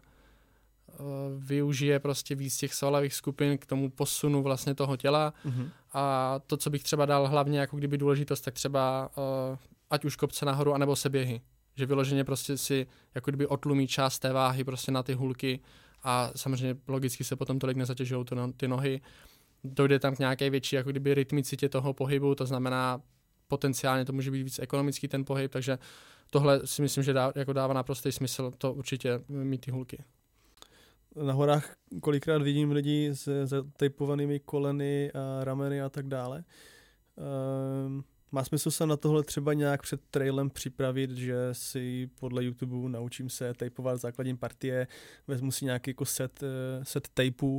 využije prostě víc těch svalových skupin k tomu posunu vlastně toho těla mm-hmm. a to, co bych třeba dal hlavně jako kdyby důležitost, tak třeba uh, ať už kopce nahoru, anebo seběhy. Že vyloženě prostě si jako kdyby otlumí část té váhy prostě na ty hůlky a samozřejmě logicky se potom tolik nezatěžují ty nohy. Dojde tam k nějaké větší jako kdyby rytmicitě toho pohybu, to znamená potenciálně to může být víc ekonomický ten pohyb, takže tohle si myslím, že dá, jako dává naprostý smysl to určitě mít ty hůlky. Na horách kolikrát vidím lidi s zatejpovanými koleny a rameny a tak dále. Ehm, Má smysl se na tohle třeba nějak před trailem připravit, že si podle YouTube naučím se tejpovat základní partie, vezmu si nějaký jako set, set tejpů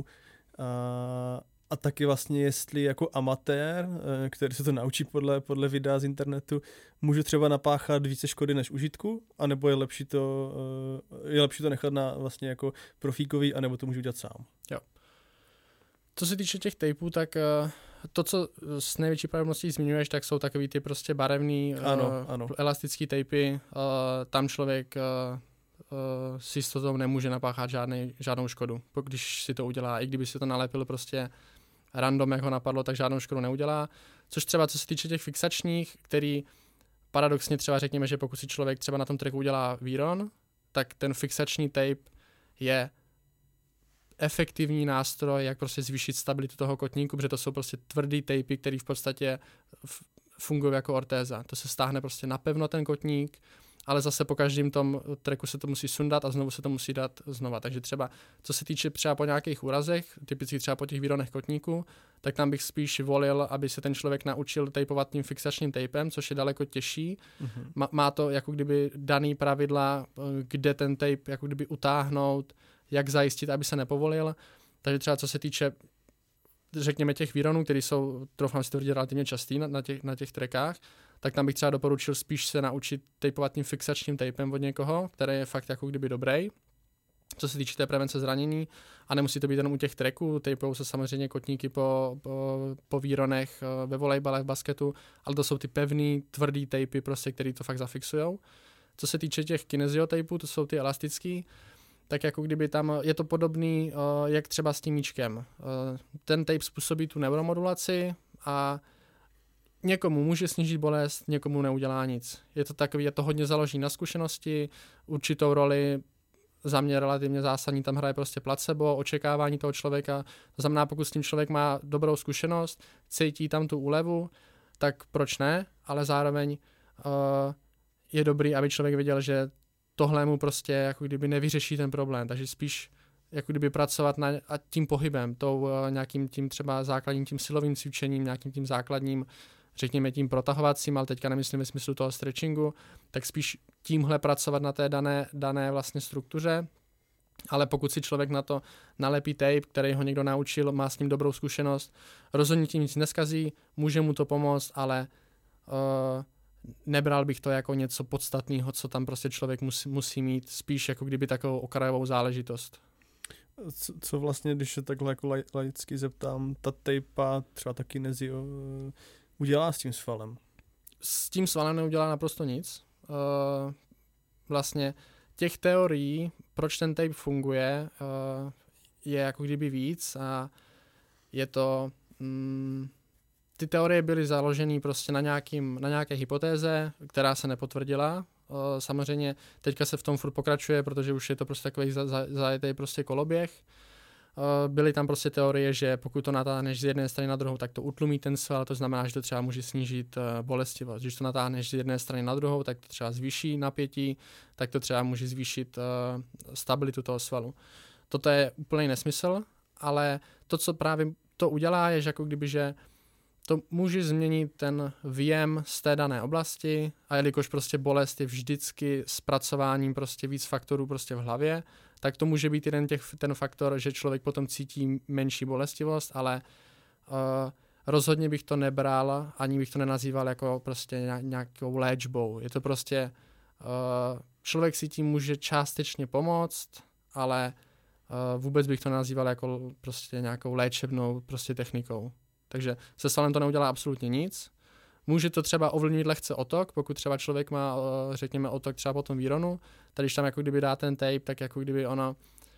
a, a taky vlastně jestli jako amatér, který se to naučí podle, podle videa z internetu, můžu třeba napáchat více škody než užitku, anebo je lepší to, je lepší to nechat na vlastně jako profíkový, anebo to můžu dělat sám. Jo. Co se týče těch tejpů, tak to, co s největší pravděpodobností zmiňuješ, tak jsou takový ty prostě barevný, ano, uh, ano. elastický tejpy. Uh, tam člověk uh, uh, si s tím nemůže napáchat žádnej, žádnou škodu, když si to udělá. I kdyby si to nalepil prostě random, jak ho napadlo, tak žádnou škodu neudělá. Což třeba co se týče těch fixačních, který paradoxně třeba řekněme, že pokud si člověk třeba na tom tracku udělá výron, tak ten fixační tape je efektivní nástroj, jak prostě zvýšit stabilitu toho kotníku, protože to jsou prostě tvrdý tapy, které v podstatě f- fungují jako ortéza. To se stáhne prostě napevno ten kotník, ale zase po každém tom tracku se to musí sundat a znovu se to musí dát znova. Takže třeba, co se týče třeba po nějakých úrazech, typicky třeba po těch výronech kotníku, tak tam bych spíš volil, aby se ten člověk naučil tejpovat tím fixačním tapem, což je daleko těžší. Mm-hmm. Má, má to jako kdyby daný pravidla, kde ten tape jako kdyby utáhnout, jak zajistit, aby se nepovolil. Takže třeba co se týče, řekněme, těch výronů, které jsou, troufám si to říct, relativně častý na, na, těch, na těch trackách, tak tam bych třeba doporučil spíš se naučit tejpovat tím fixačním tapem od někoho, který je fakt jako kdyby dobrý. Co se týče té prevence zranění, a nemusí to být jenom u těch tracků, tejpujou se samozřejmě kotníky po, po, po výronech ve volejbale, v basketu, ale to jsou ty pevný, tvrdý tejpy, prostě, který to fakt zafixujou. Co se týče těch kineziotejpů, to jsou ty elastický, tak jako kdyby tam je to podobný, uh, jak třeba s tím míčkem. Uh, ten tape způsobí tu neuromodulaci a někomu může snížit bolest, někomu neudělá nic. Je to takový, je to hodně založí na zkušenosti, určitou roli, za mě relativně zásadní, tam hraje prostě placebo, očekávání toho člověka. To znamená, pokud s tím člověk má dobrou zkušenost, cítí tam tu úlevu, tak proč ne, ale zároveň uh, je dobrý, aby člověk věděl, že tohle mu prostě jako kdyby nevyřeší ten problém, takže spíš jako kdyby pracovat na, a tím pohybem, tou uh, nějakým tím třeba základním tím silovým cvičením, nějakým tím základním, řekněme tím protahovacím, ale teďka nemyslím ve smyslu toho stretchingu, tak spíš tímhle pracovat na té dané, dané vlastně struktuře, ale pokud si člověk na to nalepí tape, který ho někdo naučil, má s ním dobrou zkušenost, rozhodně tím nic neskazí, může mu to pomoct, ale uh, nebral bych to jako něco podstatného, co tam prostě člověk musí, musí mít, spíš jako kdyby takovou okrajovou záležitost. Co, co vlastně, když se takhle jako laj, laicky zeptám, ta tejpa, třeba ta kinezio, udělá s tím svalem? S tím svalem neudělá naprosto nic. Uh, vlastně těch teorií, proč ten tape funguje, uh, je jako kdyby víc a je to... Mm, ty teorie byly založeny prostě na, nějakým, na nějaké hypotéze, která se nepotvrdila. Samozřejmě teďka se v tom furt pokračuje, protože už je to prostě takový zajetý prostě koloběh. Byly tam prostě teorie, že pokud to natáhneš z jedné strany na druhou, tak to utlumí ten sval, to znamená, že to třeba může snížit bolestivost. Když to natáhneš z jedné strany na druhou, tak to třeba zvýší napětí, tak to třeba může zvýšit stabilitu toho svalu. Toto je úplný nesmysl, ale to, co právě to udělá, je, že jako kdyby, že to může změnit ten výjem z té dané oblasti a jelikož prostě bolest je vždycky zpracováním prostě víc faktorů prostě v hlavě, tak to může být jeden těch, ten faktor, že člověk potom cítí menší bolestivost, ale uh, rozhodně bych to nebral, ani bych to nenazýval jako prostě nějakou léčbou. Je to prostě, uh, člověk si tím může částečně pomoct, ale uh, vůbec bych to nenazýval jako prostě nějakou léčebnou prostě technikou. Takže se svalem to neudělá absolutně nic. Může to třeba ovlivnit lehce otok, pokud třeba člověk má, řekněme, otok třeba po tom výronu, tady když tam jako kdyby dá ten tape, tak jako kdyby ono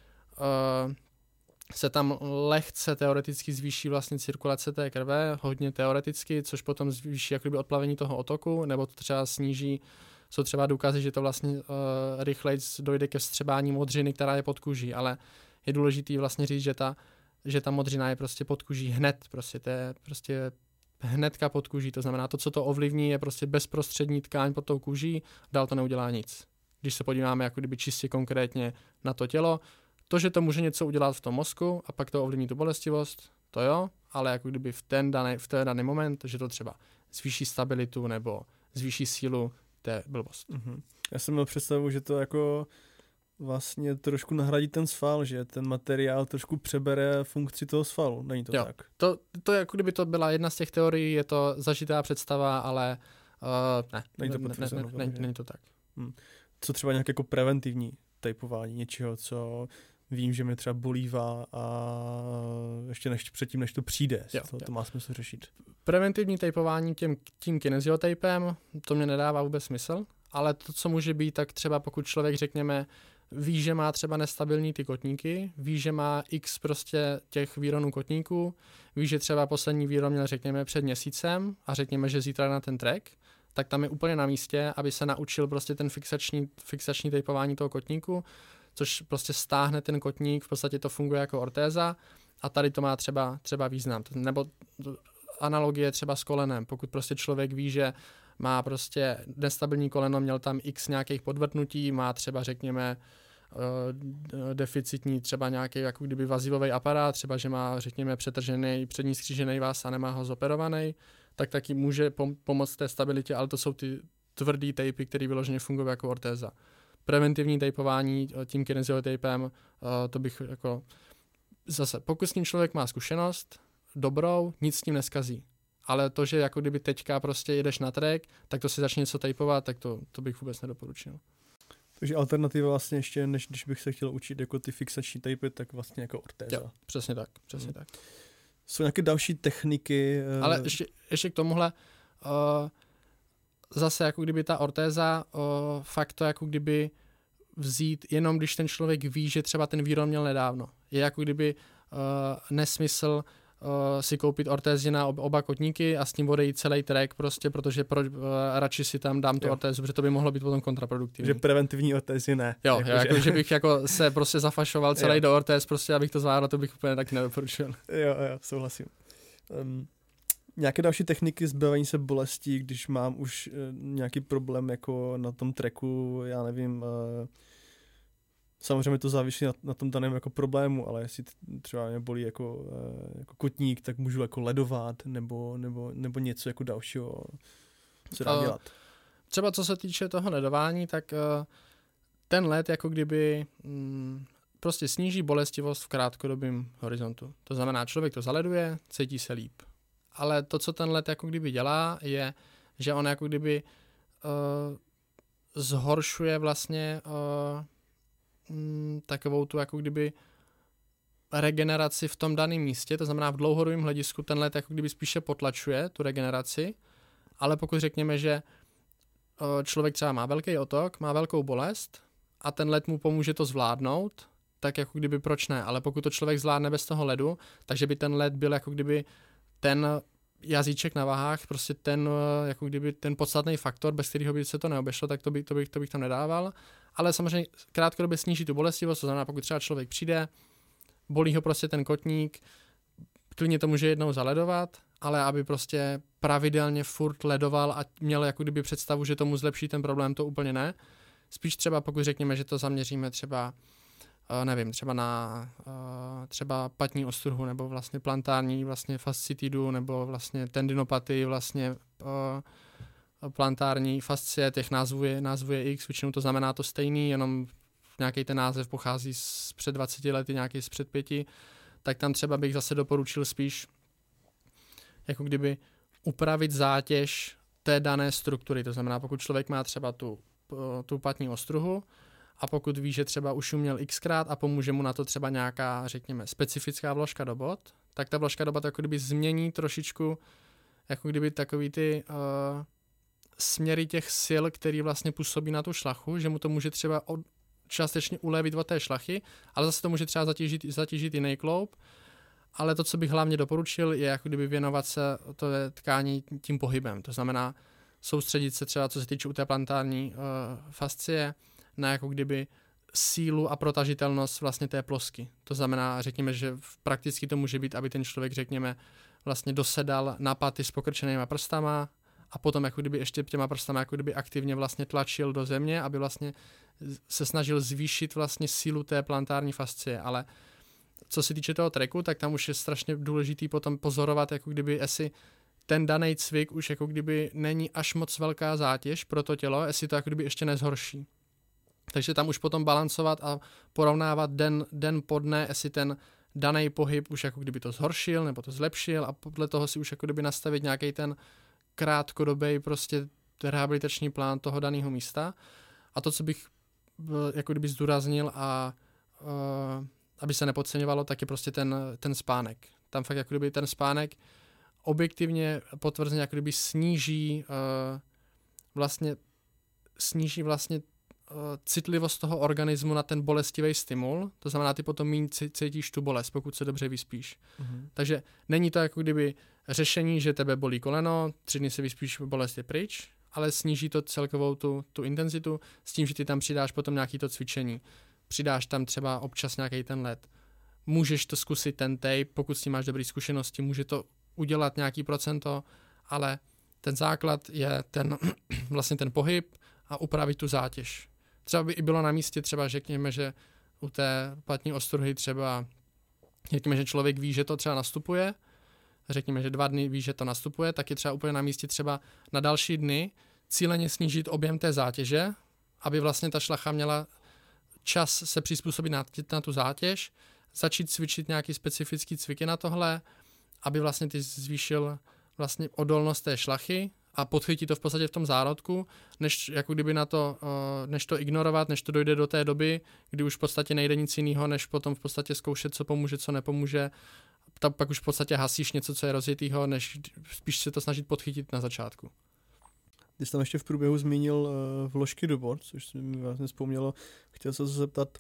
uh, se tam lehce teoreticky zvýší vlastně cirkulace té krve, hodně teoreticky, což potom zvýší jako kdyby odplavení toho otoku, nebo to třeba sníží, jsou třeba důkazy, že to vlastně uh, rychleji dojde ke vstřebání modřiny, která je pod kůží, ale je důležitý vlastně říct, že ta že ta modřina je prostě pod kůží hned, prostě to je prostě hnedka pod kůží, to znamená to, co to ovlivní, je prostě bezprostřední tkáň pod tou kůží, dál to neudělá nic. Když se podíváme jako kdyby čistě konkrétně na to tělo, to, že to může něco udělat v tom mozku a pak to ovlivní tu bolestivost, to jo, ale jako kdyby v ten daný, v ten daný moment, že to třeba zvýší stabilitu nebo zvýší sílu, to je blbost. Mm-hmm. Já jsem měl představu, že to jako vlastně trošku nahradí ten sval, že ten materiál trošku přebere funkci toho svalu, není to jo, tak? To, to jako kdyby to byla jedna z těch teorií, je to zažitá představa, ale uh, ne, není to, ne, ne, ne, ne, není to tak. Hmm. Co třeba nějaké jako preventivní typování něčeho, co vím, že mě třeba bolívá a ještě než, předtím, než to přijde, jo, to, to má smysl řešit. Preventivní typování tím, tím kineziotypem, to mě nedává vůbec smysl, ale to, co může být, tak třeba pokud člověk, řekněme, ví, že má třeba nestabilní ty kotníky, ví, že má x prostě těch výronů kotníků, ví, že třeba poslední výron měl, řekněme, před měsícem a řekněme, že zítra na ten track, tak tam je úplně na místě, aby se naučil prostě ten fixační, fixační typování toho kotníku, což prostě stáhne ten kotník, v podstatě to funguje jako ortéza a tady to má třeba, třeba význam. Nebo analogie třeba s kolenem, pokud prostě člověk ví, že má prostě nestabilní koleno, měl tam x nějakých podvrtnutí, má třeba, řekněme, deficitní třeba nějaký jako kdyby vazivový aparát, třeba, že má, řekněme, přetržený přední skřížený vaz a nemá ho zoperovaný, tak taky může pom- pomoct té stabilitě, ale to jsou ty tvrdý tejpy, které vyloženě fungují jako ortéza. Preventivní tejpování tím kinesiotejpem, to bych jako zase, pokud s tím člověk má zkušenost dobrou, nic s tím neskazí. Ale to, že jako kdyby teďka prostě jedeš na track, tak to si začne něco typovat, tak to, to bych vůbec nedoporučil. Takže alternativa vlastně ještě, než když bych se chtěl učit jako ty fixační typy, tak vlastně jako ortéza. Jo, přesně tak, přesně hmm. tak. Jsou nějaké další techniky? Ale ještě, ještě k tomuhle, uh, zase jako kdyby ta ortéza, uh, fakt to jako kdyby vzít, jenom když ten člověk ví, že třeba ten výron měl nedávno. Je jako kdyby uh, nesmysl Uh, si koupit ortézy na oba kotníky a s tím odejít celý track prostě, protože pro, uh, radši si tam dám tu jo. ortézu, protože to by mohlo být potom kontraproduktivní. Že preventivní ortézy ne. Jo, jako, jo že... jako, že bych jako se prostě zafašoval celý jo. do ortéz, prostě abych to zvládl, to bych úplně tak nedoporučil. Jo, jo, souhlasím. Um, nějaké další techniky zbavení se bolestí, když mám už uh, nějaký problém jako na tom tracku, já nevím, uh, samozřejmě to závisí na, na tom daném jako problému, ale jestli třeba mě bolí jako, jako kotník, tak můžu jako ledovat nebo, nebo, nebo něco jako dalšího, co dá dělat. Třeba co se týče toho ledování, tak ten led jako kdyby mm, prostě sníží bolestivost v krátkodobém horizontu. To znamená, člověk to zaleduje, cítí se líp. Ale to, co ten led jako kdyby dělá, je, že on jako kdyby uh, zhoršuje vlastně uh, takovou tu jako kdyby regeneraci v tom daném místě, to znamená v dlouhodobém hledisku ten led jako kdyby spíše potlačuje tu regeneraci, ale pokud řekněme, že člověk třeba má velký otok, má velkou bolest a ten led mu pomůže to zvládnout, tak jako kdyby proč ne, ale pokud to člověk zvládne bez toho ledu, takže by ten led byl jako kdyby ten jazyček na vahách, prostě ten, jako kdyby ten podstatný faktor, bez kterého by se to neobešlo, tak to, by, to, bych, to bych tam nedával. Ale samozřejmě krátkodobě sníží tu bolestivost, to znamená, pokud třeba člověk přijde, bolí ho prostě ten kotník, klidně to může jednou zaledovat, ale aby prostě pravidelně furt ledoval a měl jako kdyby představu, že tomu zlepší ten problém, to úplně ne. Spíš třeba pokud řekněme, že to zaměříme třeba nevím, třeba na třeba patní ostruhu nebo vlastně plantární vlastně fascitidu nebo vlastně tendinopatii, vlastně plantární fascie, těch názvů je, názvů je X, většinou to znamená to stejný, jenom nějaký ten název pochází z před dvaceti lety, nějaký z před pěti, tak tam třeba bych zase doporučil spíš jako kdyby upravit zátěž té dané struktury, to znamená, pokud člověk má třeba tu, tu patní ostruhu, a pokud ví, že třeba už uměl xkrát a pomůže mu na to třeba nějaká, řekněme, specifická vložka do bod, tak ta vložka do bod jako kdyby změní trošičku, jako kdyby takový ty uh, směry těch sil, který vlastně působí na tu šlachu, že mu to může třeba od, částečně ulevit od té šlachy, ale zase to může třeba zatížit, zatížit jiný kloub. Ale to, co bych hlavně doporučil, je jako kdyby věnovat se to tkání tím pohybem. To znamená soustředit se třeba, co se týče u té plantární uh, fascie, na jako kdyby sílu a protažitelnost vlastně té plosky. To znamená, řekněme, že prakticky to může být, aby ten člověk, řekněme, vlastně dosedal na paty s pokrčenýma prstama a potom jako kdyby ještě těma prstama jako kdyby aktivně vlastně tlačil do země, aby vlastně se snažil zvýšit vlastně sílu té plantární fascie. Ale co se týče toho tracku, tak tam už je strašně důležitý potom pozorovat, jako kdyby jestli ten daný cvik už jako kdyby není až moc velká zátěž pro to tělo, jestli to jako kdyby ještě nezhorší. Takže tam už potom balancovat a porovnávat den, den po dne, jestli ten daný pohyb už jako kdyby to zhoršil nebo to zlepšil a podle toho si už jako kdyby nastavit nějaký ten krátkodobý prostě rehabilitační plán toho daného místa. A to, co bych jako kdyby zdůraznil a uh, aby se nepodceňovalo, tak je prostě ten, ten spánek. Tam fakt jako kdyby ten spánek objektivně potvrzeně jako kdyby sníží uh, vlastně sníží vlastně uh, citlivost toho organismu na ten bolestivý stimul, to znamená, ty potom méně cítíš tu bolest, pokud se dobře vyspíš. Mm-hmm. Takže není to jako kdyby řešení, že tebe bolí koleno, tři dny se vyspíš, bolest je pryč, ale sníží to celkovou tu, tu intenzitu s tím, že ty tam přidáš potom nějaký to cvičení. Přidáš tam třeba občas nějaký ten led. Můžeš to zkusit ten tape, pokud s tím máš dobré zkušenosti, může to udělat nějaký procento, ale ten základ je ten vlastně ten pohyb a upravit tu zátěž. Třeba by i bylo na místě, třeba řekněme, že u té platní ostruhy třeba, řekněme, že člověk ví, že to třeba nastupuje, řekněme, že dva dny ví, že to nastupuje, tak je třeba úplně na místě třeba na další dny cíleně snížit objem té zátěže, aby vlastně ta šlacha měla čas se přizpůsobit na, na tu zátěž, začít cvičit nějaký specifický cviky na tohle, aby vlastně ty zvýšil vlastně odolnost té šlachy a podchytit to v podstatě v tom zárodku, než jako kdyby na to, než to ignorovat, než to dojde do té doby, kdy už v podstatě nejde nic jiného, než potom v podstatě zkoušet, co pomůže, co nepomůže. Tak pak už v podstatě hasíš něco, co je rozjetýho, než spíš se to snažit podchytit na začátku. Ty jsi tam ještě v průběhu zmínil uh, vložky do bot, což mi vlastně vzpomnělo. Chtěl jsem se zeptat,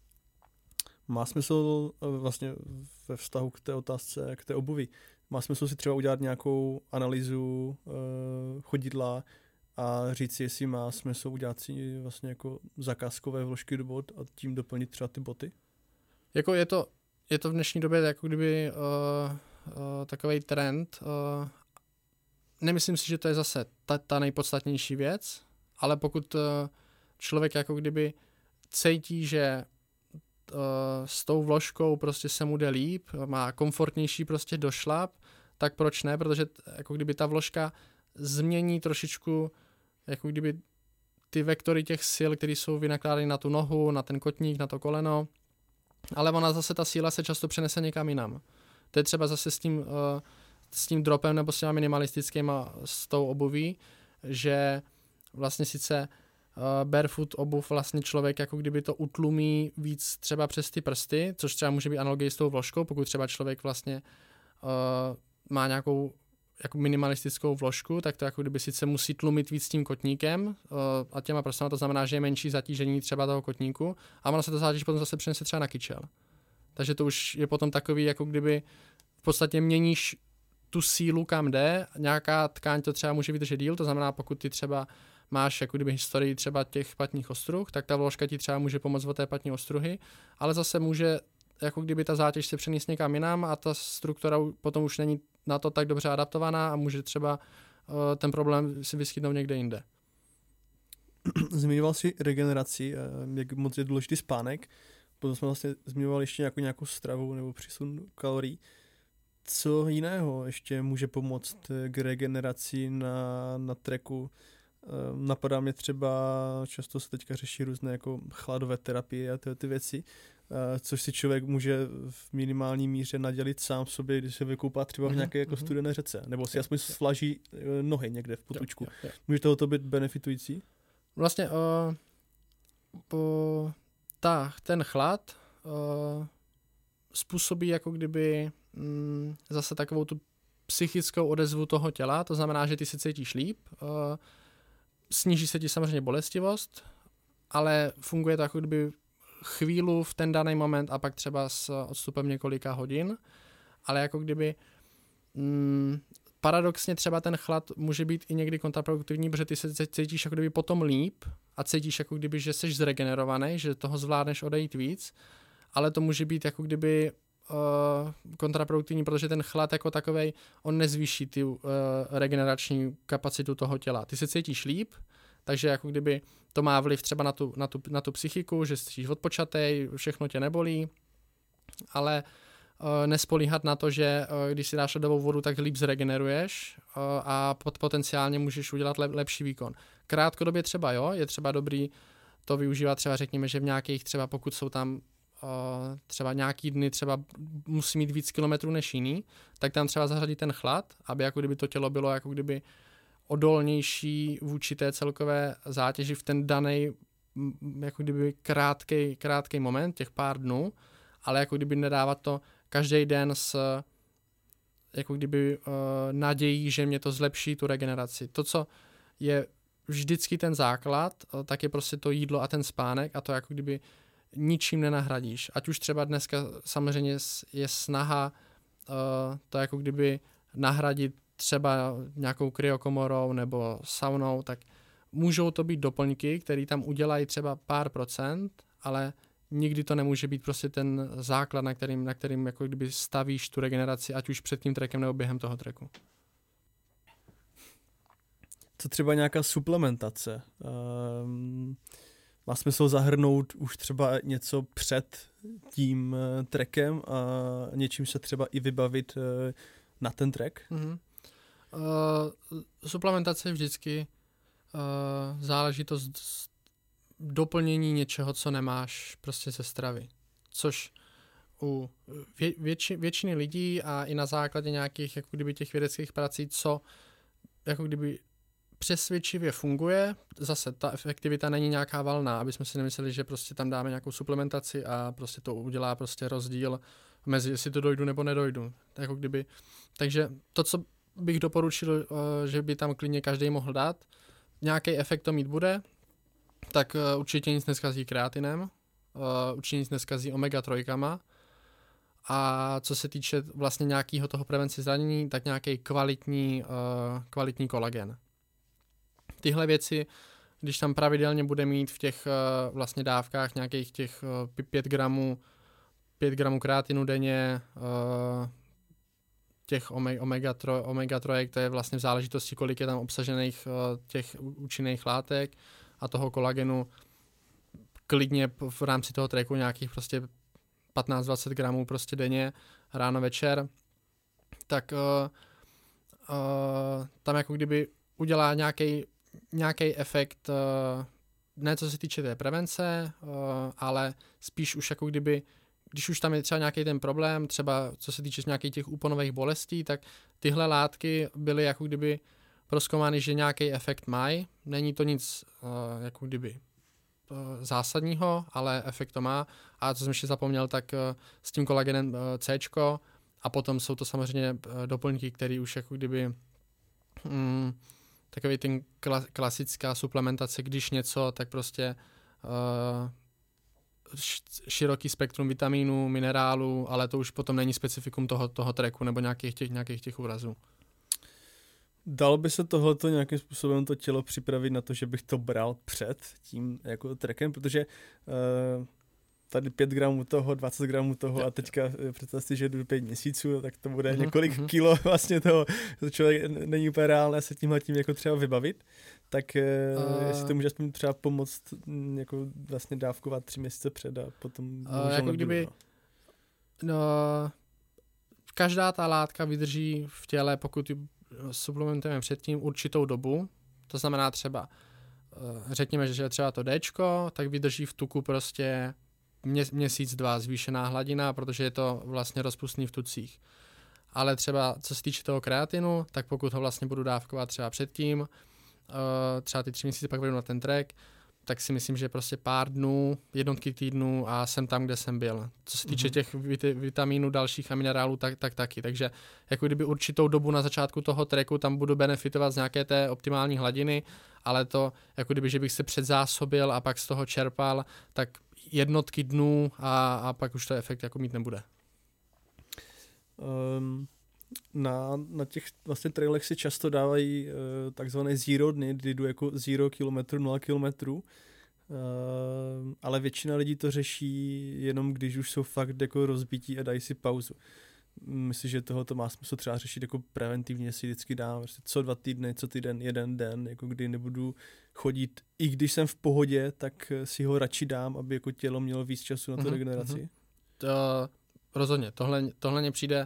má smysl uh, vlastně ve vztahu k té otázce, k té obuvi, má smysl si třeba udělat nějakou analýzu uh, chodidla a říct si, jestli má smysl udělat si vlastně jako zakázkové vložky do bot a tím doplnit třeba ty boty? Jako je to, je to v dnešní době jako kdyby uh, uh, takovej trend. Uh, nemyslím si, že to je zase ta, ta nejpodstatnější věc, ale pokud uh, člověk jako kdyby cítí, že uh, s tou vložkou prostě se mu jde líp, má komfortnější prostě došlap, tak proč ne, protože jako kdyby ta vložka změní trošičku jako kdyby ty vektory těch sil, které jsou vynakládány na tu nohu, na ten kotník, na to koleno, ale ona zase, ta síla se často přenese někam jinam. To je třeba zase s tím, uh, s tím dropem nebo s těma minimalistickýma s tou obuví, že vlastně sice uh, barefoot obuv vlastně člověk jako kdyby to utlumí víc třeba přes ty prsty, což třeba může být analogie s tou vložkou, pokud třeba člověk vlastně uh, má nějakou jako minimalistickou vložku, tak to jako kdyby sice musí tlumit víc tím kotníkem uh, a těma prstama, to znamená, že je menší zatížení třeba toho kotníku a ono se to zátěž potom zase přinese třeba na kyčel. Takže to už je potom takový, jako kdyby v podstatě měníš tu sílu, kam jde, nějaká tkáň to třeba může vydržet díl, to znamená, pokud ty třeba máš jako kdyby historii třeba těch patních ostruh, tak ta vložka ti třeba může pomoct od té patní ostruhy, ale zase může jako kdyby ta zátěž se přenést někam jinam a ta struktura potom už není na to tak dobře adaptovaná a může třeba uh, ten problém si vyskytnout někde jinde. Zmiňoval jsi regeneraci, jak moc je důležitý spánek, potom jsme vlastně zmiňovali ještě nějakou, nějakou stravu nebo přísun kalorií. Co jiného ještě může pomoct k regeneraci na, na treku? Napadá mě třeba, často se teďka řeší různé jako chladové terapie a ty, ty věci, což si člověk může v minimální míře nadělit sám sobě, když se vykoupá třeba v nějaké jako studené řece, nebo si aspoň svlaží nohy někde v potučku. Jo, jo, jo. Může tohoto být benefitující? Vlastně uh, po, ta, ten chlad uh, způsobí jako kdyby mm, zase takovou tu psychickou odezvu toho těla, to znamená, že ty se cítíš líp, uh, sníží se ti samozřejmě bolestivost, ale funguje to jako kdyby chvíli v ten daný moment a pak třeba s odstupem několika hodin, ale jako kdyby mm, paradoxně třeba ten chlad může být i někdy kontraproduktivní, protože ty se cítíš jako kdyby potom líp a cítíš jako kdyby, že jsi zregenerovaný, že toho zvládneš odejít víc, ale to může být jako kdyby uh, kontraproduktivní, protože ten chlad jako takovej, on nezvýší ty uh, regenerační kapacitu toho těla. Ty se cítíš líp, takže jako kdyby to má vliv třeba na tu, na tu, na tu psychiku, že jsi odpočatej, všechno tě nebolí, ale nespolíhat na to, že když si dáš ledovou vodu, tak líp zregeneruješ a potenciálně můžeš udělat lepší výkon. Krátkodobě třeba jo, je třeba dobrý to využívat třeba řekněme, že v nějakých třeba pokud jsou tam třeba nějaký dny třeba musí mít víc kilometrů než jiný, tak tam třeba zařadit ten chlad, aby jako kdyby to tělo bylo jako kdyby odolnější vůči té celkové zátěži v ten daný jako kdyby krátkej, krátkej moment, těch pár dnů, ale jako kdyby nedávat to každý den s jako kdyby uh, nadějí, že mě to zlepší tu regeneraci. To, co je vždycky ten základ, uh, tak je prostě to jídlo a ten spánek a to jako kdyby ničím nenahradíš. Ať už třeba dneska samozřejmě je snaha uh, to jako kdyby nahradit třeba nějakou kryokomorou nebo saunou, tak můžou to být doplňky, které tam udělají třeba pár procent, ale nikdy to nemůže být prostě ten základ, na kterým, na kterým jako kdyby stavíš tu regeneraci, ať už před tím trekem nebo během toho treku. Co třeba nějaká suplementace? Um, má smysl zahrnout už třeba něco před tím uh, trekem a něčím se třeba i vybavit uh, na ten trek? Mm-hmm. Uh, suplementace je vždycky uh, záležitost doplnění něčeho, co nemáš prostě ze stravy. Což u vě, větši, většiny lidí a i na základě nějakých jako kdyby těch vědeckých prací, co jako kdyby přesvědčivě funguje, zase ta efektivita není nějaká valná, aby jsme si nemysleli, že prostě tam dáme nějakou suplementaci a prostě to udělá prostě rozdíl mezi jestli to dojdu nebo nedojdu. Jako kdyby, takže to, co bych doporučil, že by tam klidně každý mohl dát, nějaký efekt to mít bude, tak uh, určitě nic neskazí kreatinem, uh, určitě nic neskazí omega tři. A co se týče vlastně nějakého toho prevenci zranění, tak nějaký kvalitní, uh, kvalitní kolagen. Tyhle věci, když tam pravidelně bude mít v těch uh, vlastně dávkách nějakých těch uh, pět gramů, pět gramů kreatinu denně, uh, těch omega tři, omega tři, to je vlastně v záležitosti, kolik je tam obsažených uh, těch účinných látek, a toho kolagenu klidně v rámci toho treku nějakých prostě patnáct dvacet gramů prostě denně, ráno, večer, tak uh, uh, tam jako kdyby udělá nějaký nějaký efekt, uh, ne co se týče té prevence, uh, ale spíš už jako kdyby, když už tam je třeba nějaký ten problém, třeba co se týče nějakých těch úponových bolestí, tak tyhle látky byly jako kdyby prozkoumány, že nějaký efekt mají. Není to nic uh, jako kdyby uh, zásadního, ale efekt to má. A co jsem ještě zapomněl, tak uh, s tím kolagenem uh, Cčko a potom jsou to samozřejmě uh, doplňky, které už jako kdyby um, takový ten kla- klasická suplementace, když něco, tak prostě uh, široký spektrum vitamínů, minerálů, ale to už potom není specifikum toho, toho treku nebo nějakých těch, nějakých těch úrazů. Dalo by se tohleto nějakým způsobem to tělo připravit na to, že bych to bral před tím jako trekem, protože uh, tady pět gramů toho, dvacet gramů toho a teďka představ si, že jdu pět měsíců, tak to bude uh-huh, několik uh-huh. kilo vlastně toho, to člověk není úplně reálné se tímhle tím jako třeba vybavit, tak uh, jestli to může aspoň třeba pomoct jako vlastně dávkovat tři měsíce před a potom uh, jako kdyby no, každá ta látka vydrží v těle, pokud suplementujeme předtím určitou dobu, to znamená třeba, řekněme, že třeba to Dčko, tak vydrží v tuku prostě mě, měsíc, dva zvýšená hladina, protože je to vlastně rozpustný v tucích. Ale třeba co se týče toho kreatinu, tak pokud ho vlastně budu dávkovat třeba předtím, třeba ty tři měsíce pak vedu na ten trek, tak si myslím, že prostě pár dnů, jednotky týdnů a jsem tam, kde jsem byl. Co se týče mm-hmm. těch vit- vitamínů dalších a minerálů, tak, tak taky. Takže jako kdyby určitou dobu na začátku toho treku tam budu benefitovat z nějaké té optimální hladiny, ale to jako kdyby, že bych se předzásobil a pak z toho čerpal, tak jednotky dnů a, a pak už to efekt jako mít nebude. Um, na, na těch vlastně trailech si často dávají uh, takzvané zero dny, kdy jdu jako zero kilometrů, nula kilometrů, uh, ale většina lidí to řeší jenom když už jsou fakt jako rozbití a dají si pauzu. Myslím, že tohoto má smysl třeba řešit jako preventivně, si vždycky dám vlastně co dva týdny, co týden, jeden den, jako kdy nebudu chodit, i když jsem v pohodě, tak si ho radši dám, aby jako tělo mělo víc času na tu mm-hmm, regeneraci. Mm-hmm. To rozhodně, tohle, tohle mně přijde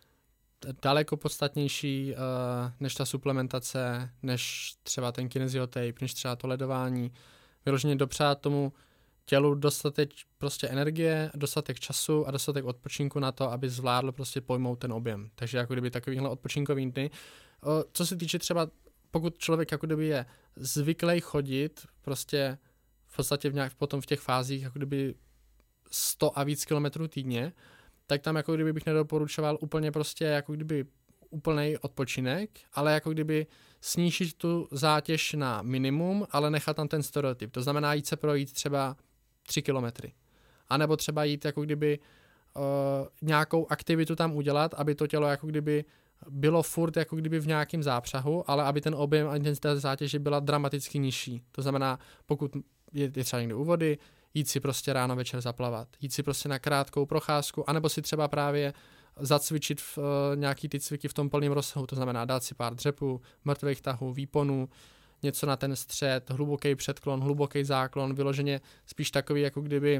daleko podstatnější uh, než ta suplementace, než třeba ten kineziotape, než třeba to ledování. Vyloženě dopřát tomu tělu dostatek prostě energie, dostatek času a dostatek odpočinku na to, aby zvládlo prostě pojmout ten objem. Takže jako kdyby takovýhle odpočinkový dny. Uh, co se týče třeba, pokud člověk jako kdyby je zvyklý chodit, prostě v podstatě v nějak, potom v těch fázích jako kdyby sto a víc kilometrů týdně, tak tam jako kdyby bych nedoporučoval úplně prostě jako kdyby úplnej odpočinek, ale jako kdyby snížit tu zátěž na minimum, ale nechat tam ten stereotyp. To znamená jít se projít třeba tři kilometry. A nebo třeba jít jako kdyby uh, nějakou aktivitu tam udělat, aby to tělo jako kdyby bylo furt jako kdyby v nějakém zápřahu, ale aby ten objem a intenzita zátěže byla dramaticky nižší. To znamená, pokud je, je třeba někde u vody, jít si prostě ráno večer zaplavat, jít si prostě na krátkou procházku, anebo si třeba právě zacvičit v, uh, nějaký ty cviky v tom plném rozsahu, to znamená dát si pár dřepů, mrtvých tahů, výponů, něco na ten střed, hluboký předklon, hluboký záklon, vyloženě spíš takový jako kdyby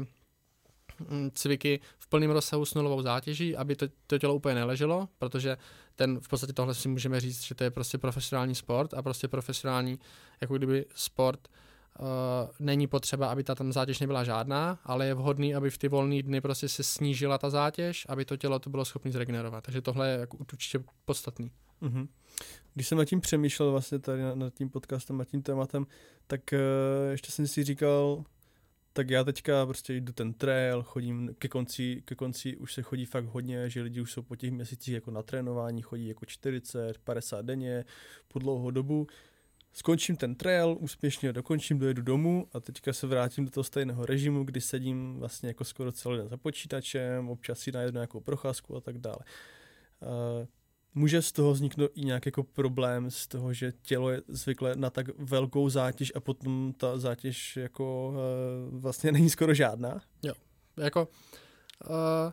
mm, cviky v plném rozsahu s nulovou zátěží, aby to, to tělo úplně neleželo, protože ten v podstatě tohle si můžeme říct, že to je prostě profesionální sport a prostě profesionální jako kdyby sport Uh, není potřeba, aby ta tam zátěž nebyla žádná, ale je vhodný, aby v ty volné dny prostě se snížila ta zátěž, aby to tělo to bylo schopné zregenerovat. Takže tohle je jako určitě podstatný. Mm-hmm. Když jsem nad tím přemýšlel vlastně tady nad tím podcastem, nad tím tématem, tak uh, ještě jsem si říkal, tak já teďka prostě jdu ten trail, chodím ke konci, ke konci už se chodí fakt hodně, že lidi už jsou po těch měsících jako na trénování, chodí jako čtyřicet, padesát denně po dlouhou dobu. Skončím ten trail, úspěšně dokončím, dojedu domů a teďka se vrátím do toho stejného režimu, kdy sedím vlastně jako skoro celý den za počítačem, občas si najedu nějakou procházku a tak dále. Uh, může z toho vzniknout i nějaký jako problém z toho, že tělo je zvyklé na tak velkou zátěž a potom ta zátěž jako uh, vlastně není skoro žádná? Jo, jako uh,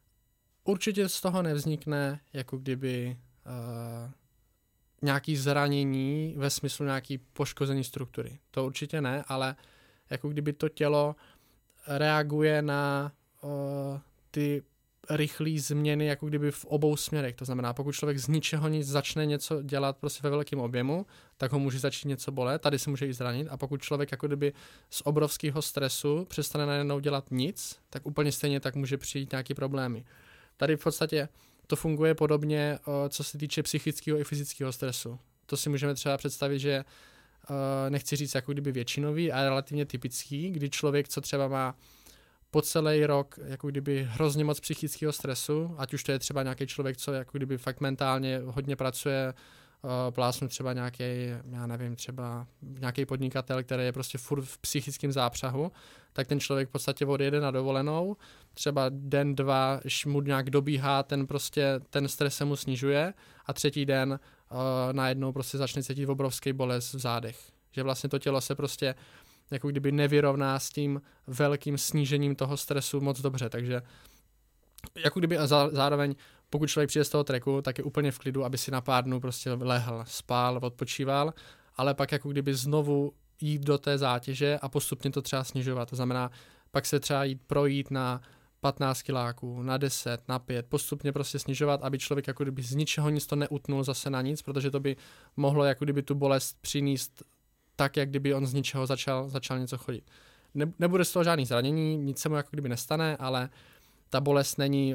určitě z toho nevznikne jako kdyby uh, nějaký zranění ve smyslu nějaký poškození struktury. To určitě ne, ale jako kdyby to tělo reaguje na uh, ty rychlé změny jako kdyby v obou směrech. To znamená, pokud člověk z ničeho nic začne něco dělat prostě ve velkém objemu, tak ho může začít něco bolet, tady se může i zranit, a pokud člověk jako kdyby z obrovského stresu přestane najednou dělat nic, tak úplně stejně tak může přijít nějaký problémy. Tady v podstatě to funguje podobně, co se týče psychického i fyzického stresu. To si můžeme třeba představit, že nechci říct jako kdyby většinový, ale relativně typický, kdy člověk, co třeba má po celý rok jako kdyby hrozně moc psychického stresu, ať už to je třeba nějaký člověk, co jako kdyby fakt mentálně hodně pracuje, plásnu třeba nějaký, já nevím, třeba nějaký podnikatel, který je prostě furt v psychickém zápřahu, tak ten člověk v podstatě odjede na dovolenou, třeba den, dva, když mu nějak dobíhá, ten prostě, ten stres se mu snižuje a třetí den uh, najednou prostě začne cítit obrovský bolest v zádech. Že vlastně to tělo se prostě jako kdyby nevyrovná s tím velkým snížením toho stresu moc dobře, takže jako kdyby a zároveň pokud člověk přijde z toho treku, tak je úplně v klidu, aby si na pár dnů prostě lehl, spál, odpočíval, ale pak jako kdyby znovu jít do té zátěže a postupně to třeba snižovat. To znamená, pak se třeba jít projít na patnáct kiláků, na deset, na pět, postupně prostě snižovat, aby člověk jako kdyby z ničeho nic to neutnul zase na nic, protože to by mohlo jako kdyby tu bolest přinést tak, jak kdyby on z ničeho začal, začal něco chodit. Ne, nebude z toho žádný zranění, nic se mu jako kdyby nestane, ale ta bolest není uh,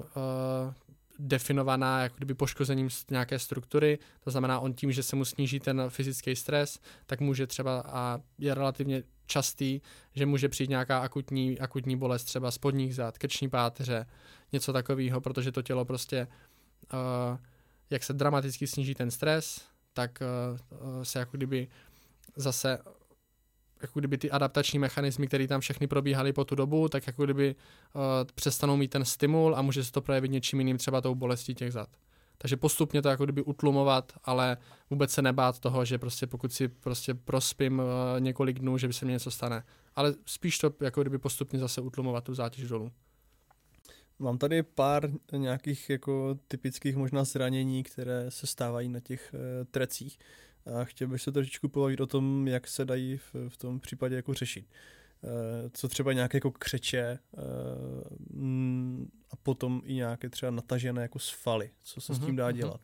definovaná jako kdyby poškozením nějaké struktury, to znamená on tím, že se mu sníží ten fyzický stres, tak může třeba, a je relativně častý, že může přijít nějaká akutní, akutní bolest třeba spodních zad, krční páteře, něco takového, protože to tělo prostě, uh, jak se dramaticky sníží ten stres, tak uh, se jako kdyby zase jako kdyby ty adaptační mechanismy, které tam všechny probíhaly po tu dobu, tak jako kdyby uh, přestanou mít ten stimul a může se to projevit něčím jiným, třeba tou bolestí těch zad. Takže postupně to jako kdyby utlumovat, ale vůbec se nebát toho, že prostě pokud si prostě prospím uh, několik dnů, že by se mi něco stane. Ale spíš to jako kdyby postupně zase utlumovat tu zátěž dolů. Mám tady pár nějakých jako typických možná zranění, které se stávají na těch uh, trecích. A chtěl bych se trošičku povědět o tom, jak se dají v, v tom případě jako řešit. co třeba nějaké jako křeče a potom i nějaké třeba natažené jako svaly. Co se mm-hmm. s tím dá dělat?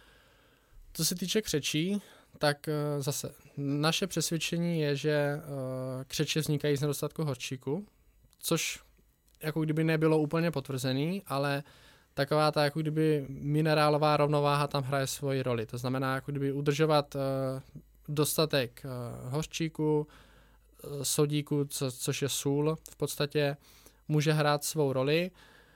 Co se týče křečí, tak zase naše přesvědčení je, že křeče vznikají z nedostatku hořčíku, což jako kdyby nebylo úplně potvrzený, ale taková ta jako kdyby minerálová rovnováha tam hraje svoji roli. To znamená jako kdyby udržovat dostatek hořčíku, sodíku, co, což je sůl, v podstatě může hrát svou roli,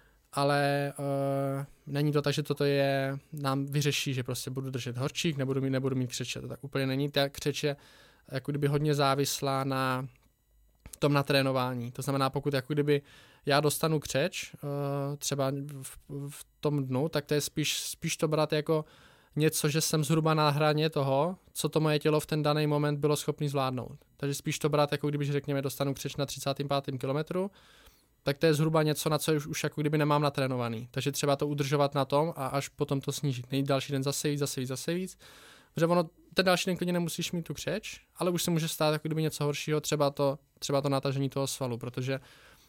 ale uh, není to tak, že toto je, nám vyřeší, že prostě budu držet hořčík, nebudu mít, nebudu mít křeče. To tak úplně není. Ta křeče jako kdyby hodně závislá na tom natrénování. To znamená, pokud jako kdyby já dostanu křeč uh, třeba v, v tom dnu, tak to je spíš, spíš to brát jako něco, že jsem zhruba na hraně toho, co to moje tělo v ten daný moment bylo schopný zvládnout. Takže spíš to brát, jako když řekněme dostanu křeč na třicátém pátém kilometru, tak to je zhruba něco, na co už, už jako kdyby nemám natrénovaný. Takže třeba to udržovat na tom a až potom to snížit. Nejít další den zase víc, zase víc, zase víc. Protože ono, ten další den klidně nemusíš mít tu křeč, ale už se může stát jako kdyby něco horšího, třeba to, třeba to natažení toho svalu, protože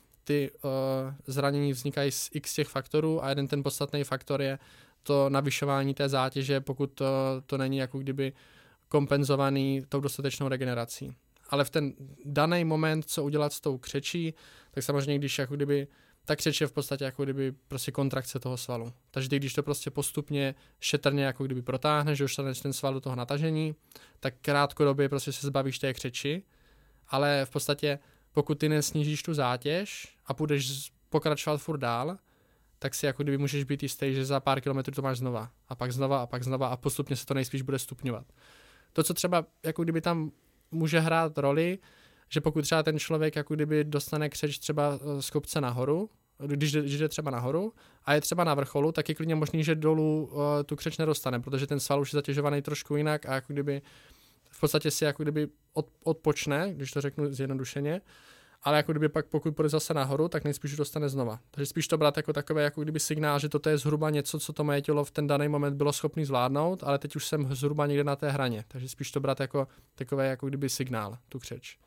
ty uh, zranění vznikají z x těch faktorů a jeden ten podstatný faktor je to navyšování té zátěže, pokud to, to není jako kdyby kompenzovaný tou dostatečnou regenerací. Ale v ten daný moment, co udělat s tou křečí, tak samozřejmě, když jako kdyby ta křeč je v podstatě jako kdyby prostě kontrakce toho svalu. Takže když to prostě postupně šetrně jako kdyby protáhneš, dostaneš ten sval do toho natažení, tak krátkodobě prostě se zbavíš té křeči, ale v podstatě pokud ty nesnížíš tu zátěž a půjdeš pokračovat furt dál, tak si jako kdyby můžeš být jistý, že za pár kilometrů to máš znova a pak znova a pak znova a postupně se to nejspíš bude stupňovat. To, co třeba jako kdyby tam může hrát roli, že pokud třeba ten člověk jako kdyby dostane křeč třeba z kopce nahoru, když jde, když jde třeba nahoru a je třeba na vrcholu, tak je klidně možný, že dolů uh, tu křeč nedostane, protože ten sval už je zatěžovaný trošku jinak a jako kdyby v podstatě si jako kdyby od, odpočne, když to řeknu zjednodušeně, ale jako kdyby pak pokud půjde zase nahoru, tak nejspíš dostane znova. Takže spíš to brát jako takové jako kdyby signál, že toto je zhruba něco, co to moje tělo v ten daný moment bylo schopný zvládnout, ale teď už jsem zhruba někde na té hraně. Takže spíš to brát jako takové jako kdyby signál, tu křeč.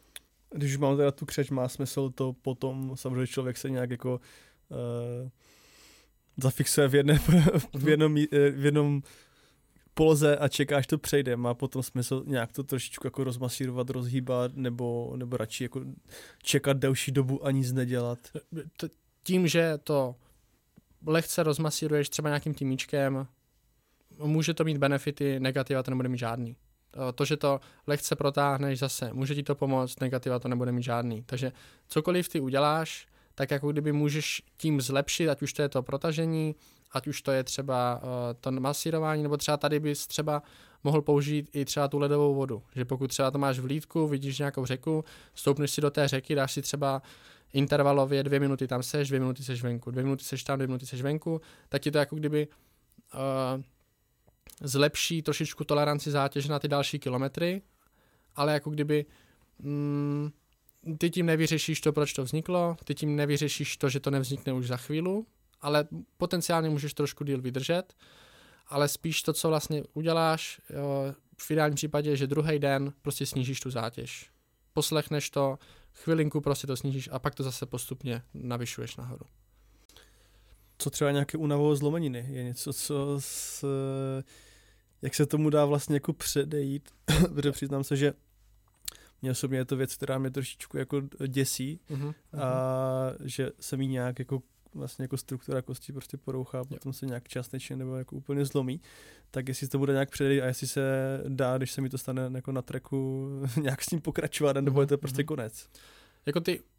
Když mám teda tu křeč, má smysl to potom, samozřejmě člověk se nějak jako uh, zafixuje v, jedné, v, jednom, v jednom poloze a čekáš, to přejde. Má potom smysl nějak to trošičku jako rozmasírovat, rozhýbat, nebo, nebo radši jako čekat delší dobu a nic nedělat. Tím, že to lehce rozmasíruješ třeba nějakým tímíčkem, může to mít benefity, negativa to nebude mít žádný. To, že to lehce protáhneš zase, může ti to pomoct, negativa to nebude mít žádný. Takže cokoliv ty uděláš, tak jako kdyby můžeš tím zlepšit, ať už to je to protažení, ať už to je třeba uh, to masírování, nebo třeba tady bys třeba mohl použít i třeba tu ledovou vodu. Že pokud třeba to máš v lítku, vidíš nějakou řeku, stoupneš si do té řeky, dáš si třeba intervalově dvě minuty tam seš, dvě minuty seš venku, dvě minuty seš tam, dvě minuty seš venku, tak ti to jako kdyby uh, zlepší trošičku toleranci zátěže na ty další kilometry, ale jako kdyby mm, ty tím nevyřešíš to, proč to vzniklo, ty tím nevyřešíš to, že to nevznikne už za chvíli, ale potenciálně můžeš trošku díl vydržet, ale spíš to, co vlastně uděláš, jo, v ideálním případě, že druhý den prostě snížíš tu zátěž. Poslechneš to, chvilinku prostě to snížíš a pak to zase postupně navyšuješ nahoru. Co třeba nějaké únavové zlomeniny? Je něco, co s, jak se tomu dá vlastně jako předejít? Protože přiznám se, že mě osobně je to věc, která mě trošičku jako děsí uh-huh, a uh-huh. že se mi nějak jako vlastně jako struktura kostí prostě porouchá, potom jo. se nějak částečně nebo jako úplně zlomí, tak jestli to bude nějak předejít a jestli se dá, když se mi to stane jako na treku, nějak s tím pokračovat, nebo je to prostě uh-huh. konec. Jako ty uh,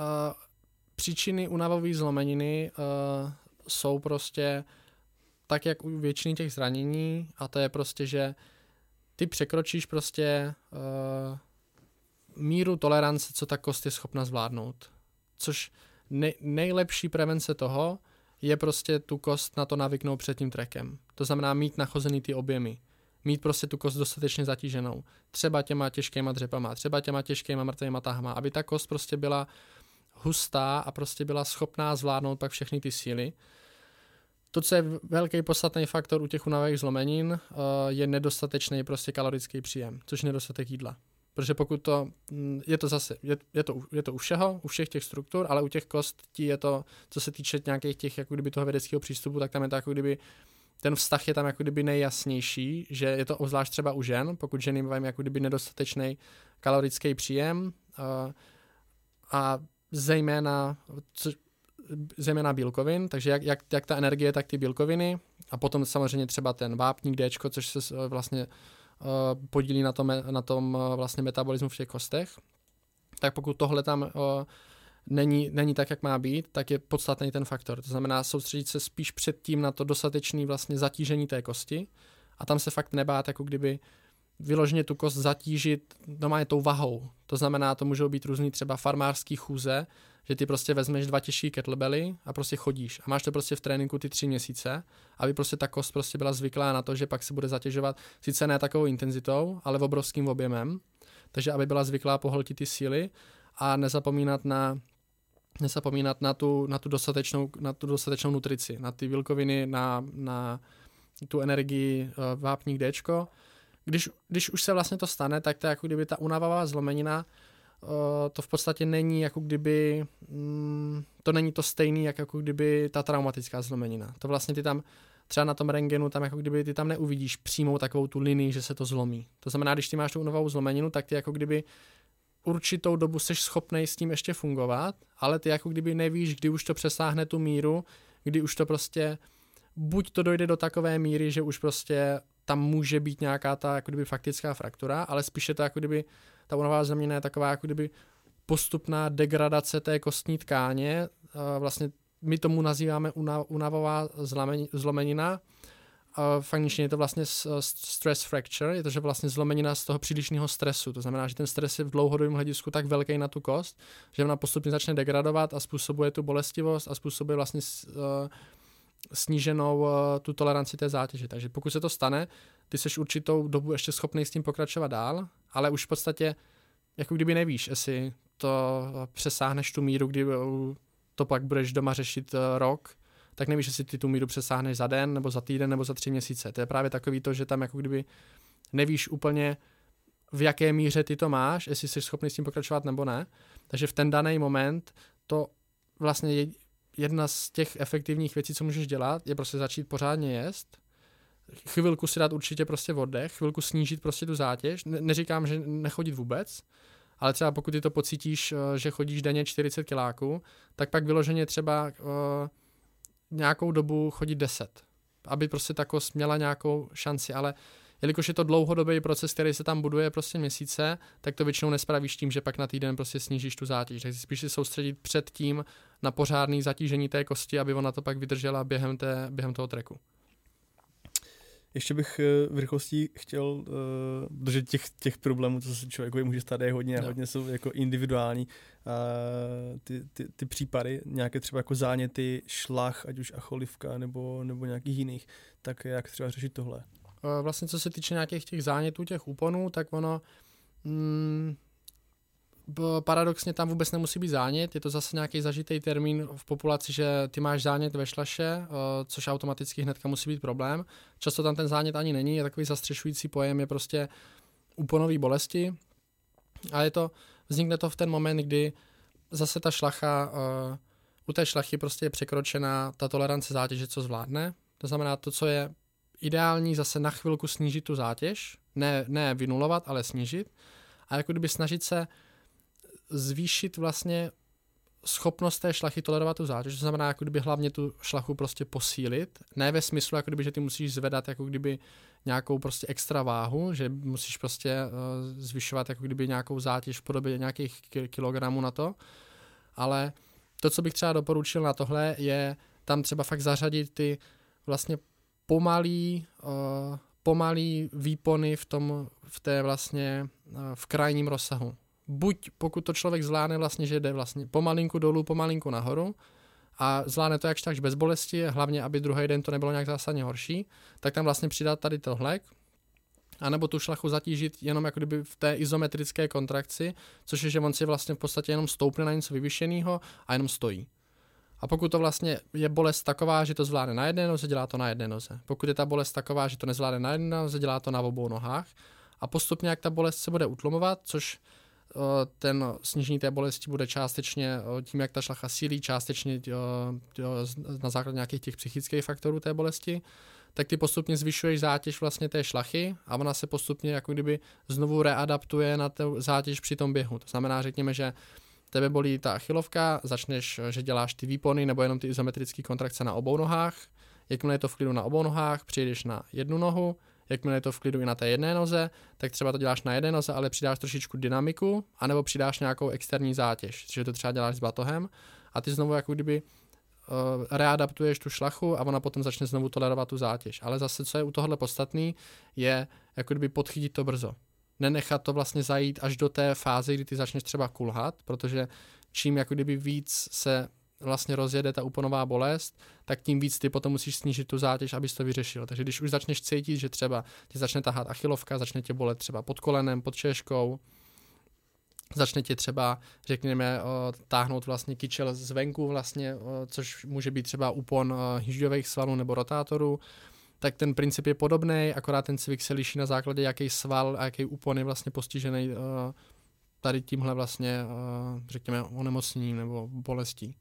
příčiny únavové zlomeniny uh, jsou prostě tak, jak u většiny těch zranění, a to je prostě, že ty překročíš prostě uh, míru tolerance, co ta kost je schopna zvládnout. Což nej, nejlepší prevence toho je prostě tu kost na to navyknout před tím trekem. To znamená mít nachozený ty objemy. Mít prostě tu kost dostatečně zatíženou. Třeba těma těžkýma dřepama, třeba těma těžkýma mrtvýma tahama, aby ta kost prostě byla hustá a prostě byla schopná zvládnout pak všechny ty síly. To, co je velký podstatný faktor u těch únavových zlomenin, je nedostatečný prostě kalorický příjem, což je nedostatek jídla. Protože pokud to, je to zase, je, je, to, je to u všeho, u všech těch struktur, ale u těch kostí je to, co se týče nějakých těch, jako kdyby toho vědeckého přístupu, tak tam je to jako kdyby, ten vztah je tam jako kdyby nejjasnější, že je to obzvlášť třeba u žen, pokud ženy mají jako kdyby nedostatečný kalorický příjem a, a zejména, co, zejména bílkovin, takže jak, jak, jak ta energie, tak ty bílkoviny a potom samozřejmě třeba ten vápník Dčko, což se vlastně uh, podílí na tom, na tom uh, vlastně metabolismu v těch kostech, tak pokud tohle tam uh, není, není tak, jak má být, tak je podstatný ten faktor. To znamená soustředit se spíš předtím na to dostatečné vlastně zatížení té kosti a tam se fakt nebát, jako kdyby vyloženě tu kost zatížit normálně tou vahou. To znamená, to můžou být různý třeba farmářský chůze, že ty prostě vezmeš dva těžší kettlebelly a prostě chodíš. A máš to prostě v tréninku ty tři měsíce, aby prostě ta kost prostě byla zvyklá na to, že pak se bude zatěžovat sice ne takovou intenzitou, ale v obrovským objemem. Takže aby byla zvyklá pohltit ty síly a nezapomínat na nezapomínat na tu, na tu dostatečnou, na tu dostatečnou nutrici, na ty bílkoviny, na, na tu energii vápník Dčko. Když, když už se vlastně to stane, tak to je jako kdyby ta unavová zlomenina, uh, to v podstatě není jako kdyby, mm, to není to stejný, jak jako kdyby ta traumatická zlomenina. To vlastně ty tam, třeba na tom rentgenu, tam jako kdyby ty tam neuvidíš přímou takovou tu linii, že se to zlomí. To znamená, když ty máš tu unavovou zlomeninu, tak ty jako kdyby určitou dobu jsi schopnej s tím ještě fungovat, ale ty jako kdyby nevíš, kdy už to přesáhne tu míru, kdy už to prostě, buď to dojde do takové míry, že už prostě tam může být nějaká ta jako kdyby faktická fraktura, ale spíše to jako kdyby ta unavová zlomenina je taková jako kdyby postupná degradace té kostní tkáně. Vlastně my tomu nazýváme unavová zlomenina. V angličtině je to vlastně stress fracture, je to, že vlastně zlomenina z toho přílišného stresu. To znamená, že ten stres je v dlouhodobém hledisku tak velký na tu kost, že ona postupně začne degradovat a způsobuje tu bolestivost a způsobuje vlastně sníženou uh, tu toleranci té zátěže. Takže pokud se to stane, ty seš určitou dobu ještě schopný s tím pokračovat dál, ale už v podstatě jako kdyby nevíš, jestli to přesáhneš tu míru, kdy to pak budeš doma řešit uh, rok, tak nevíš, jestli ty tu míru přesáhneš za den, nebo za týden, nebo za tři měsíce. To je právě takový to, že tam jako kdyby nevíš úplně, v jaké míře ty to máš, jestli jsi schopný s tím pokračovat nebo ne. Takže v ten daný moment to vlastně je jedna z těch efektivních věcí, co můžeš dělat, je prostě začít pořádně jíst, chvilku si dát určitě prostě oddech, chvilku snížit prostě tu zátěž. Ne- neříkám, že nechodit vůbec, ale třeba pokud ty to pocítíš, že chodíš denně čtyřicet kiláků, tak pak vyloženě třeba uh, nějakou dobu chodit deset, aby prostě ta kost měla nějakou šanci, ale jelikož je to dlouhodobý proces, který se tam buduje prostě měsíce, tak to většinou nespravíš tím, že pak na týden prostě snížíš tu zátěž. Takže spíš si soustředit předtím na pořádný zatížení té kosti, aby ona to pak vydržela během, té, během toho treku. Ještě bych v rychlosti chtěl, uh, protože těch, těch problémů, co se člověku může stát, je hodně, no. hodně jsou jako individuální. Uh, ty, ty, ty případy, nějaké třeba jako záněty, šlach, ať už acholivka nebo, nebo nějakých jiných, tak jak třeba řešit tohle? Vlastně co se týče nějakých těch zánětů, těch úponů, tak ono mm, paradoxně tam vůbec nemusí být zánět, je to zase nějaký zažitý termín v populaci, že ty máš zánět ve šlaše, což automaticky hnedka musí být problém. Často tam ten zánět ani není, je takový zastřešující pojem, je prostě úponový bolesti a je to, vznikne to v ten moment, kdy zase ta šlacha, u té šlachy prostě je překročená ta tolerance zátěže, co zvládne. To znamená to, co je ideální, zase na chvilku snížit tu zátěž, ne, ne vynulovat, ale snížit a jako kdyby snažit se zvýšit vlastně schopnost té šlachy tolerovat tu zátěž, to znamená jako kdyby hlavně tu šlachu prostě posílit, ne ve smyslu jako kdyby, že ty musíš zvedat jako kdyby nějakou prostě extra váhu, že musíš prostě uh, zvyšovat jako kdyby nějakou zátěž v podobě nějakých kilogramů na to, ale to, co bych třeba doporučil na tohle, je tam třeba fakt zařadit ty vlastně pomalý, uh, pomalý výpony v tom, v té vlastně uh, v krajním rozsahu. Buď pokud to člověk zvládne vlastně, že jde vlastně pomalinku dolů, pomalinku nahoru a zvládne to jakž takž bez bolesti, hlavně aby druhý den to nebylo nějak zásadně horší, tak tam vlastně přidat tady tohle, anebo tu šlachu zatížit jenom jako kdyby v té izometrické kontrakci, což je, že on si vlastně v podstatě jenom stoupne na něco vyvyšeného a jenom stojí. A pokud to vlastně je bolest taková, že to zvládne na jedné noze, dělá to na jedné noze. Pokud je ta bolest taková, že to nezvládne na jedné noze, dělá to na obou nohách. A a postupně, jak ta bolest se bude utlumovat, což uh, ten snížení té bolesti bude částečně uh, tím, jak ta šlacha sílí, částečně uh, uh, na základě nějakých těch psychických faktorů té bolesti, tak ty postupně zvyšuješ zátěž vlastně té šlachy a ona se postupně jako kdyby znovu readaptuje na tu zátěž při tom běhu. To znamená, řekněme, že tebe bolí ta achilovka, začneš, že děláš ty výpony nebo jenom ty izometrické kontrakce na obou nohách, jakmile je to v klidu na obou nohách, přijdeš na jednu nohu, jakmile je to v klidu i na té jedné noze, tak třeba to děláš na jedné noze, ale přidáš trošičku dynamiku, anebo přidáš nějakou externí zátěž, že to třeba děláš s batohem a ty znovu jako kdyby uh, readaptuješ tu šlachu a ona potom začne znovu tolerovat tu zátěž. Ale zase, co je u tohohle podstatný, je jako kdyby podchytit to brzo. Nenechat to vlastně zajít až do té fáze, kdy ty začneš třeba kulhat, protože čím jako kdyby víc se vlastně rozjede ta úponová bolest, tak tím víc ty potom musíš snížit tu zátěž, abys to vyřešil. Takže když už začneš cítit, že třeba tě začne tahat achilovka, začne tě bolet třeba pod kolenem, pod češkou, začne tě třeba, řekněme, táhnout vlastně kyčel zvenku vlastně, což může být třeba úpon hýžďových svalů nebo rotátorů, tak ten princip je podobný, akorát ten cvik se liší na základě, jaký sval a jaký úpon je vlastně postižený tady tímhle vlastně, řekněme, onemocněním nebo bolestí.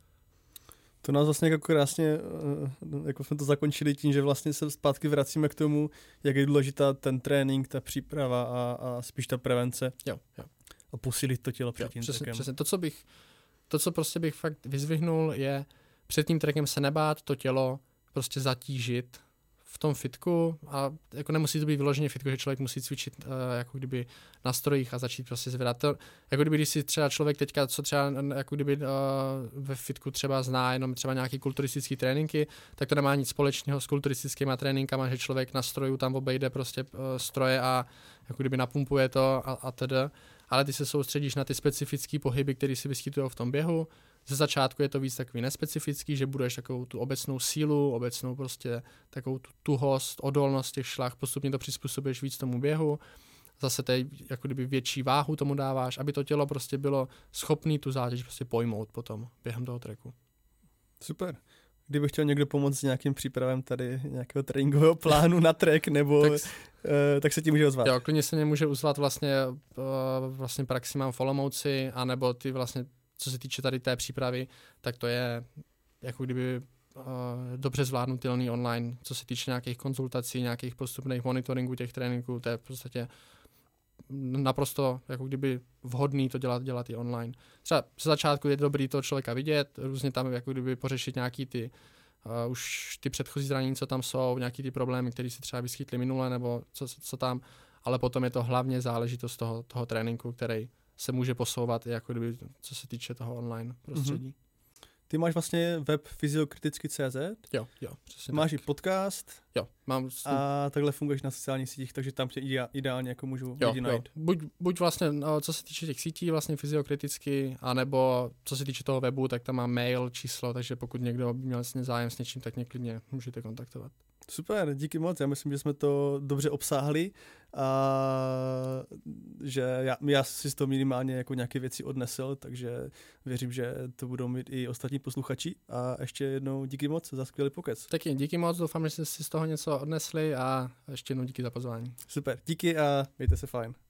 To nás vlastně jako krásně, jako jsme to zakončili tím, že vlastně se zpátky vracíme k tomu, jak je důležitá ten trénink, ta příprava a, a spíš ta prevence. Jo, jo. A posílit to tělo před jo, tím přesně, trekem. Přesně. To, co bych, to, co prostě bych fakt vyzvihnul, je před tím trekem se nebát to tělo prostě zatížit v tom fitku a jako nemusí to být vyloženě fitku, že člověk musí cvičit uh, jako kdyby na strojích a začít prostě zvedat to. Jako kdyby, když si třeba člověk teďka, co třeba jako kdyby uh, ve fitku třeba zná jenom třeba nějaký kulturistický tréninky, tak to nemá nic společného s kulturistickými tréninkama, že člověk na stroju tam obejde prostě uh, stroje a jako kdyby napumpuje to a, a teda. Ale ty se soustředíš na ty specifické pohyby, které si vyskytují v tom běhu. Ze začátku je to víc takový nespecifický, že budeš takovou tu obecnou sílu, obecnou prostě takovou tu tuhost, odolnost těch šlach, postupně to přizpůsobíš víc tomu běhu. Zase tady jako kdyby větší váhu tomu dáváš, aby to tělo prostě bylo schopné tu zátěž prostě pojmout potom během toho treku. Super. Kdyby chtěl někdo pomoct s nějakým přípravem tady nějakého tréninkového plánu na trek, nebo tak, uh, tak se ti může ozvat. Jo, klidně se mě může ozvat vlastně, uh, vlastně praxi mám v Olomouci, anebo ty vlastně, co se týče tady té přípravy, tak to je jako kdyby uh, dobře zvládnutelný online, co se týče nějakých konzultací, nějakých postupných monitoringů těch tréninků, to je v podstatě naprosto jako kdyby vhodný to dělat, dělat i online. Třeba ze začátku je dobrý toho člověka vidět, různě tam jako kdyby pořešit nějaký ty uh, už ty předchozí zranění, co tam jsou, nějaký ty problémy, které si třeba vyskytly minule, nebo co, co tam, ale potom je to hlavně záležitost toho, toho tréninku, který se může posouvat i jako kdyby, co se týče toho online prostředí. Mm-hmm. Ty máš vlastně web fyziokriticky tečka cé zet. Jo, jo, přesně máš tak. i podcast. Jo, mám. A takhle funguješ na sociálních sítích, takže tam tě ideálně jako můžu jo, lidi najít. Buď, buď vlastně, no, co se týče těch sítí, vlastně fyziokriticky, anebo co se týče toho webu, tak tam mám mail, číslo, takže pokud někdo by měl vlastně zájem s něčím, tak mě klidně můžete kontaktovat. Super, díky moc. Já myslím, že jsme to dobře obsáhli a že já, já si z toho minimálně jako nějaké věci odnesl, takže věřím, že to budou mít i ostatní posluchači a ještě jednou díky moc za skvělý pokec. Taky díky moc, doufám, že jste si z toho něco odnesli a ještě jednou díky za pozvání. Super, díky a mějte se fajn.